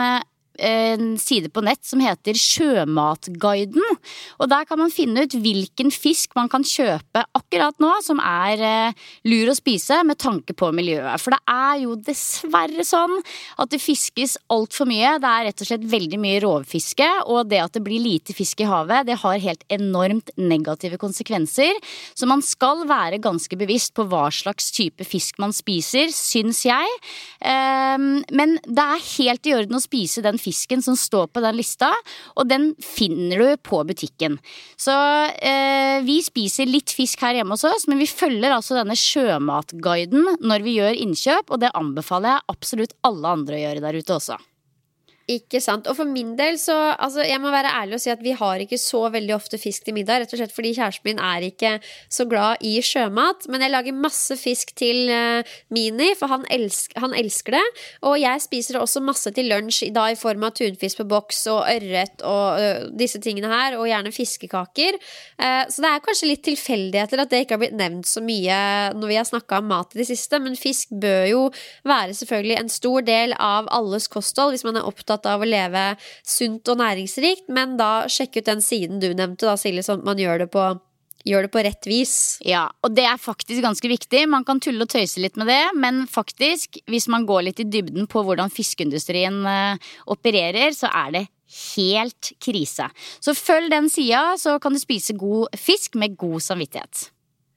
en side på nett som heter Sjømatguiden, og der kan man finne ut hvilken fisk man kan kjøpe akkurat nå som er eh, lur å spise med tanke på miljøet, for det er jo dessverre sånn at det fiskes alt for mye. Det er rett og slett veldig mye rovfiske, og det at det blir lite fisk i havet, det har helt enormt negative konsekvenser, så man skal være ganske bevisst på hva slags type fisk man spiser, syns jeg, eh, men det er helt i orden å spise den fisken som står på den lista, og den finner du på butikken. Så eh, vi spiser litt fisk her hjemme hos oss, men vi følger altså denne sjømatguiden når vi gjør innkjøp, og det anbefaler jeg absolutt alle andre å gjøre der ute også. Ikke sant, og for min del så, altså jeg må være ærlig og si at vi har ikke så veldig ofte fisk til middag, rett og slett fordi kjæresten min er ikke så glad i sjømat, men jeg lager masse fisk til uh, Mini, for han, elsk, han elsker det, og jeg spiser også masse til lunsj i dag i form av tunfisk på boks og ørret og uh, disse tingene her, og gjerne fiskekaker, uh, så det er kanskje litt tilfeldigheter at det ikke har blitt nevnt så mye når vi har snakket om mat i det siste, men fisk bør jo være selvfølgelig en stor del av alles kosthold hvis man er opptatt opptatt av å leve sunt og næringsrikt, men da sjekk ut den siden du nevnte da, Silje, sånn at man gjør det på Gjør det på rett vis. Ja, og det er faktisk ganske viktig. Man kan tulle og tøyse litt med det, men faktisk, hvis man går litt i dybden på hvordan fiskeindustrien uh, opererer, så er det helt krise. Så følg den sida, så kan du spise god fisk med god samvittighet.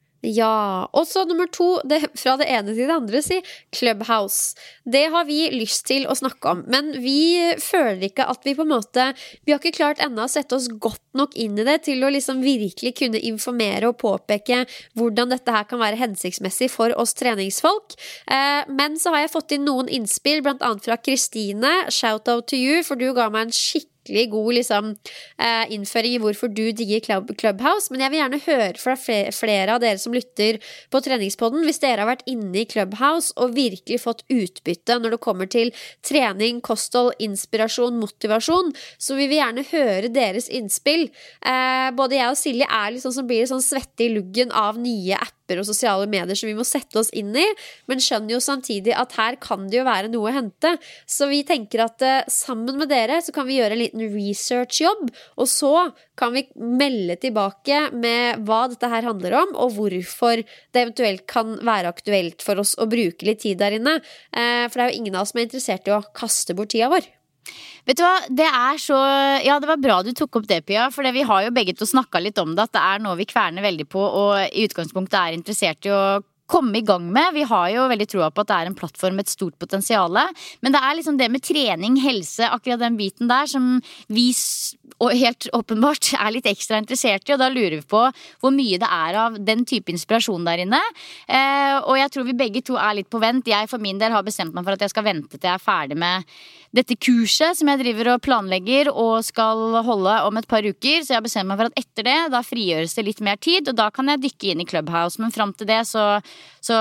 Ja, og så nummer to, det, fra det ene til det andre, si Clubhouse. Det har vi lyst til å snakke om, men vi føler ikke at vi på en måte, vi har ikke klart enda å sette oss godt nok inn i det til å liksom virkelig kunne informere og påpeke hvordan dette her kan være hensiktsmessig for oss treningsfolk. Eh, men så har jeg fått inn noen innspill, blant annet fra Kristine, shout out to you, for du ga meg en skikkelig god liksom, eh, innføring i hvorfor du digger Club Clubhouse, men jeg vil gjerne høre fra flere, flere av dere som lytter på treningspodden, hvis dere har vært inne i Clubhouse og virkelig fått utbytte når det kommer til trening, kosthold, inspirasjon, motivasjon, så vil vi gjerne høre deres innspill. Eh, både jeg og Silje er litt sånn som blir sånn svette i luggen av nye apper og sosiale medier som vi må sette oss inn i, men skjønner jo samtidig at her kan det jo være noe å hente. Så vi tenker at uh, sammen med dere så kan vi gjøre en liten researchjobb, og så kan vi melde tilbake med hva dette her handler om, og hvorfor det eventuelt kan være aktuelt for oss å bruke litt tid der inne. Uh, for det er jo ingen av oss som er interessert i å kaste bort tida vår. Vet du hva, det er så Ja, det var bra du tok opp det, Pia, for vi har jo begge to snakket litt om det, at det er noe vi kverner veldig på, og i utgangspunktet er interessert i å komme i gang med. Vi har jo veldig troa på at det er en plattform med et stort potensiale, men det er liksom det med trening, helse, akkurat den biten der som vi og helt åpenbart er litt ekstra interessert i, og da lurer vi på hvor mye det er av den type inspirasjon der inne. Eh, og jeg tror vi begge to er litt på vent. Jeg for min del har bestemt meg for at jeg skal vente til jeg er ferdig med dette kurset som jeg driver og planlegger og skal holde om et par uker, så jeg har bestemt meg for at etter det, da frigjøres det litt mer tid, og da kan jeg dykke inn i Clubhouse, men frem til det så, så,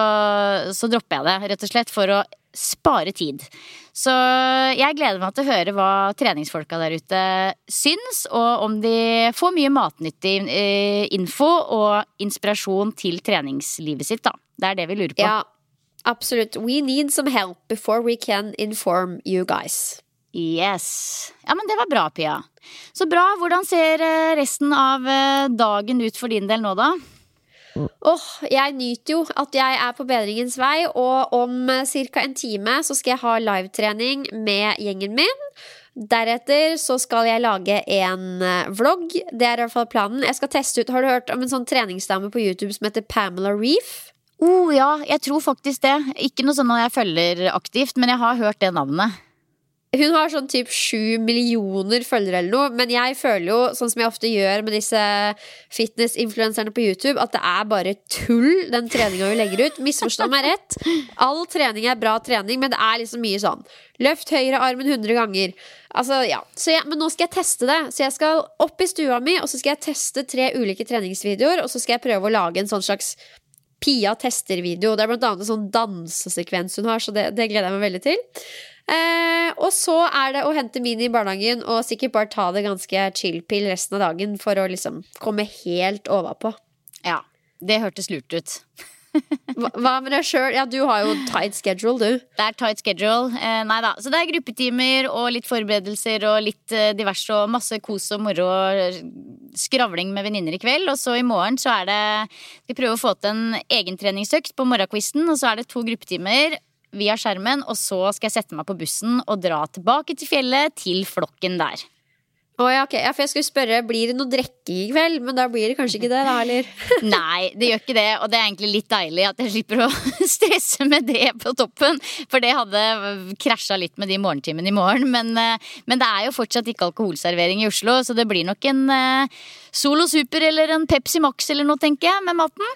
så dropper jeg det, rett og slett for å spare tid. Så jeg gleder meg til å høre hva treningsfolka der ute syns, og om de får mye matnyttig info og inspirasjon til treningslivet sitt da. Det er det vi lurer på. Ja, absolutt. We need some help before we can inform you guys. Yes. Ja, men det var bra, Pia. Så bra. Hvordan ser resten av dagen ut for din del nå da? Åh, oh, jeg nyter jo at jeg er på bedringens vei, og om cirka en time så skal jeg ha live-trening med gjengen min. Deretter så skal jeg lage en vlogg. Det er i hvert fall planen. Jeg skal teste ut, har du hørt om en sånn treningsdame på YouTube som heter Pamela Reif? Oh ja, jeg tror faktisk det. Ikke noe sånn at jeg følger aktivt, men jeg har hørt det navnet. Hun har sånn typ sju millioner følgere eller noe, men jeg føler jo, sånn som jeg ofte gjør med disse fitness-influencerne på YouTube, at det er bare tull, den treningen vi legger ut. Misforstå meg rett. All trening er bra trening, men det er liksom mye sånn. Løft høyre armen hundre ganger. Altså, ja. Så jeg, men nå skal jeg teste det. Så jeg skal opp i stua mi, og så skal jeg teste tre ulike treningsvideoer, og så skal jeg prøve å lage en sånn slags Pia tester-video. Det er blant annet en sånn dansesekvens hun har, så det, det gleder jeg meg veldig til. Eh, og så er det å hente Mini i barnehagen og sikkert bare ta det ganske chill-pill resten av dagen for å liksom komme helt overpå. Ja, det hørtes lurt ut. hva, hva med deg selv? Ja, du har jo tight schedule, du. Det er tight schedule, eh, nei da. Så det er gruppetimer og litt forberedelser og litt eh, diverse og masse kos og moro og skravling med venninner i kveld. Og så i morgen så er det, vi prøver å få til en egen treningsøkt på morgenkvisten, og så er det to gruppetimer via skjermen, og så skal jeg sette meg på bussen og dra tilbake til fjellet, til flokken der. Å ja, ok. Ja, for jeg skulle spørre, blir det noe drekking i kveld? Men da blir det kanskje ikke det da, eller? Nei, det gjør ikke det, og det er egentlig litt deilig at jeg slipper å stresse med det på toppen, for det hadde krasjet litt med de morgentimene i morgen, men, men det er jo fortsatt ikke alkoholservering i Oslo, så det blir nok en uh, Solo Super eller en Pepsi Max eller noe, tenker jeg, med maten.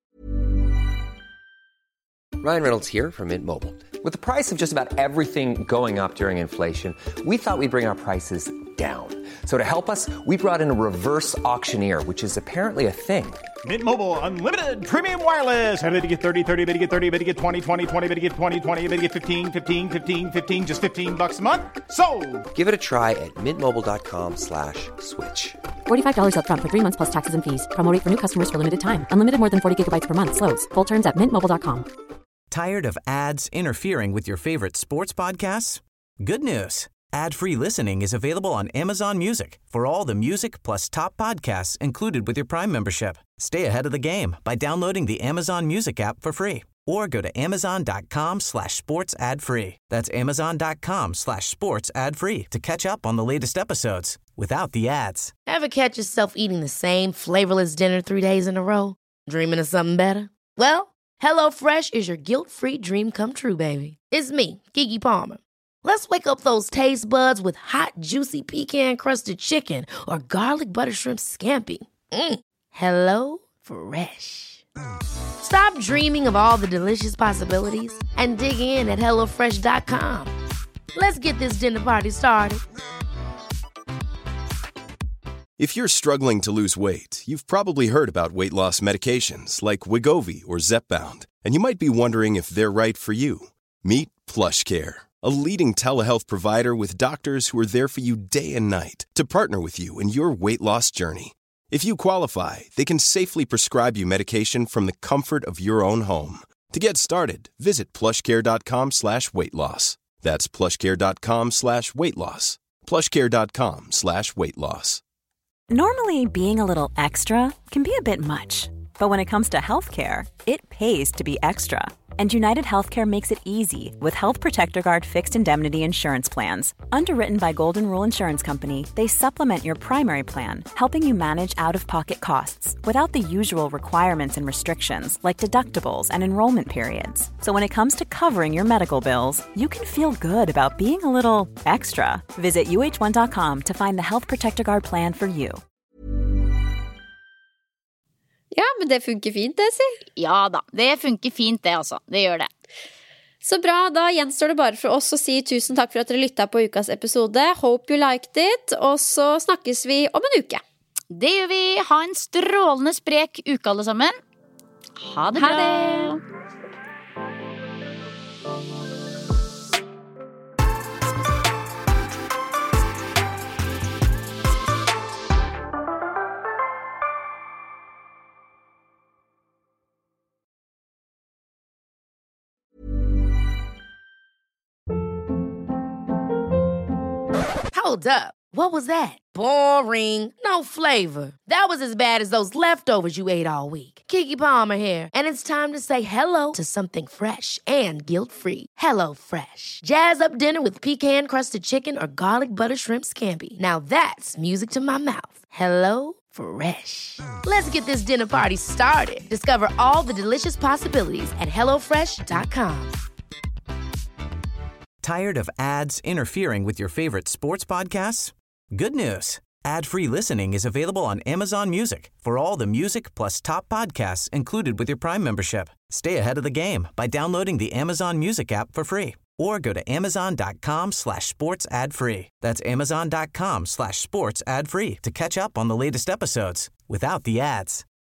Ryan Reynolds here from Mint Mobile. With the price of just about everything going up during inflation, we thought we'd bring our prices down. So to help us, we brought in a reverse auctioneer, which is apparently a thing. Mint Mobile Unlimited Premium Wireless. How to get thirty, thirty, how to get thirty, how to get twenty, twenty, twenty, how to get twenty, twenty, how to get fifteen, fifteen, fifteen, fifteen, just fifteen bucks a month? Sold! Give it a try at mintmobile.com slash switch. forty-five dollars up front for three months plus taxes and fees. Promo rate for new customers for limited time. Unlimited more than forty gigabytes per month. Slows full terms at mint mobile dot com. Tired of ads interfering with your favorite sports podcasts? Good news. Ad-free listening is available on Amazon Music for all the music plus top podcasts included with your Prime membership. Stay ahead of the game by downloading the Amazon Music app for free or go to amazon.com slash sports ad free. That's amazon.com slash sports ad free to catch up on the latest episodes without the ads. Ever catch yourself eating the same flavorless dinner three days in a row? Dreaming of something better? Well, HelloFresh is your guilt-free dream come true, baby. It's me, Keke Palmer. Let's wake up those taste buds with hot, juicy pecan-crusted chicken or garlic butter shrimp scampi. Mm. Hello Fresh. Stop dreaming of all the delicious possibilities and dig in at hello fresh dot com. Let's get this dinner party started. If you're struggling to lose weight, you've probably heard about weight loss medications like Wegovy or Zepbound, and you might be wondering if they're right for you. Meet PlushCare, a leading telehealth provider with doctors who are there for you day and night to partner with you in your weight loss journey. If you qualify, they can safely prescribe you medication from the comfort of your own home. To get started, visit plushcare.com slash weight loss. That's plushcare.com slash weight loss. plushcare.com slash weight loss. Normally, being a little extra can be a bit much, but when it comes to healthcare, it pays to be extra. And United Healthcare makes it easy with Health Protector Guard fixed indemnity insurance plans. Underwritten by Golden Rule Insurance Company, they supplement your primary plan, helping you manage out-of-pocket costs without the usual requirements and restrictions like deductibles and enrollment periods. So when it comes to covering your medical bills, you can feel good about being a little extra. Visit U H one dot com to find the Health Protector Guard plan for you. Ja, men det funker fint, det, si. Ja da, det funker fint det, altså. Det gjør det. Så bra, da gjenstår det bare for oss å si tusen takk for at dere lyttet på ukas episode. Hope you liked it, og så snakkes vi om en uke. Det gjør vi. Ha en strålende sprek uke, alle sammen. Ha det bra. Ha det. Hold up. What was that? Boring. No flavor. That was as bad as those leftovers you ate all week. Keke Palmer here, and it's time to say hello to something fresh and guilt-free. Hello Fresh. Jazz up dinner with pecan-crusted chicken or garlic butter shrimp scampi. Now that's music to my mouth. Hello Fresh. Let's get this dinner party started. Discover all the delicious possibilities at hello fresh dot com. Tired of ads interfering with your favorite sports podcasts? Good news. Ad-free listening is available on Amazon Music for all the music plus top podcasts included with your Prime membership. Stay ahead of the game by downloading the Amazon Music app for free or go to amazon.com slash sports ad free. That's amazon.com slash sports ad free to catch up on the latest episodes without the ads.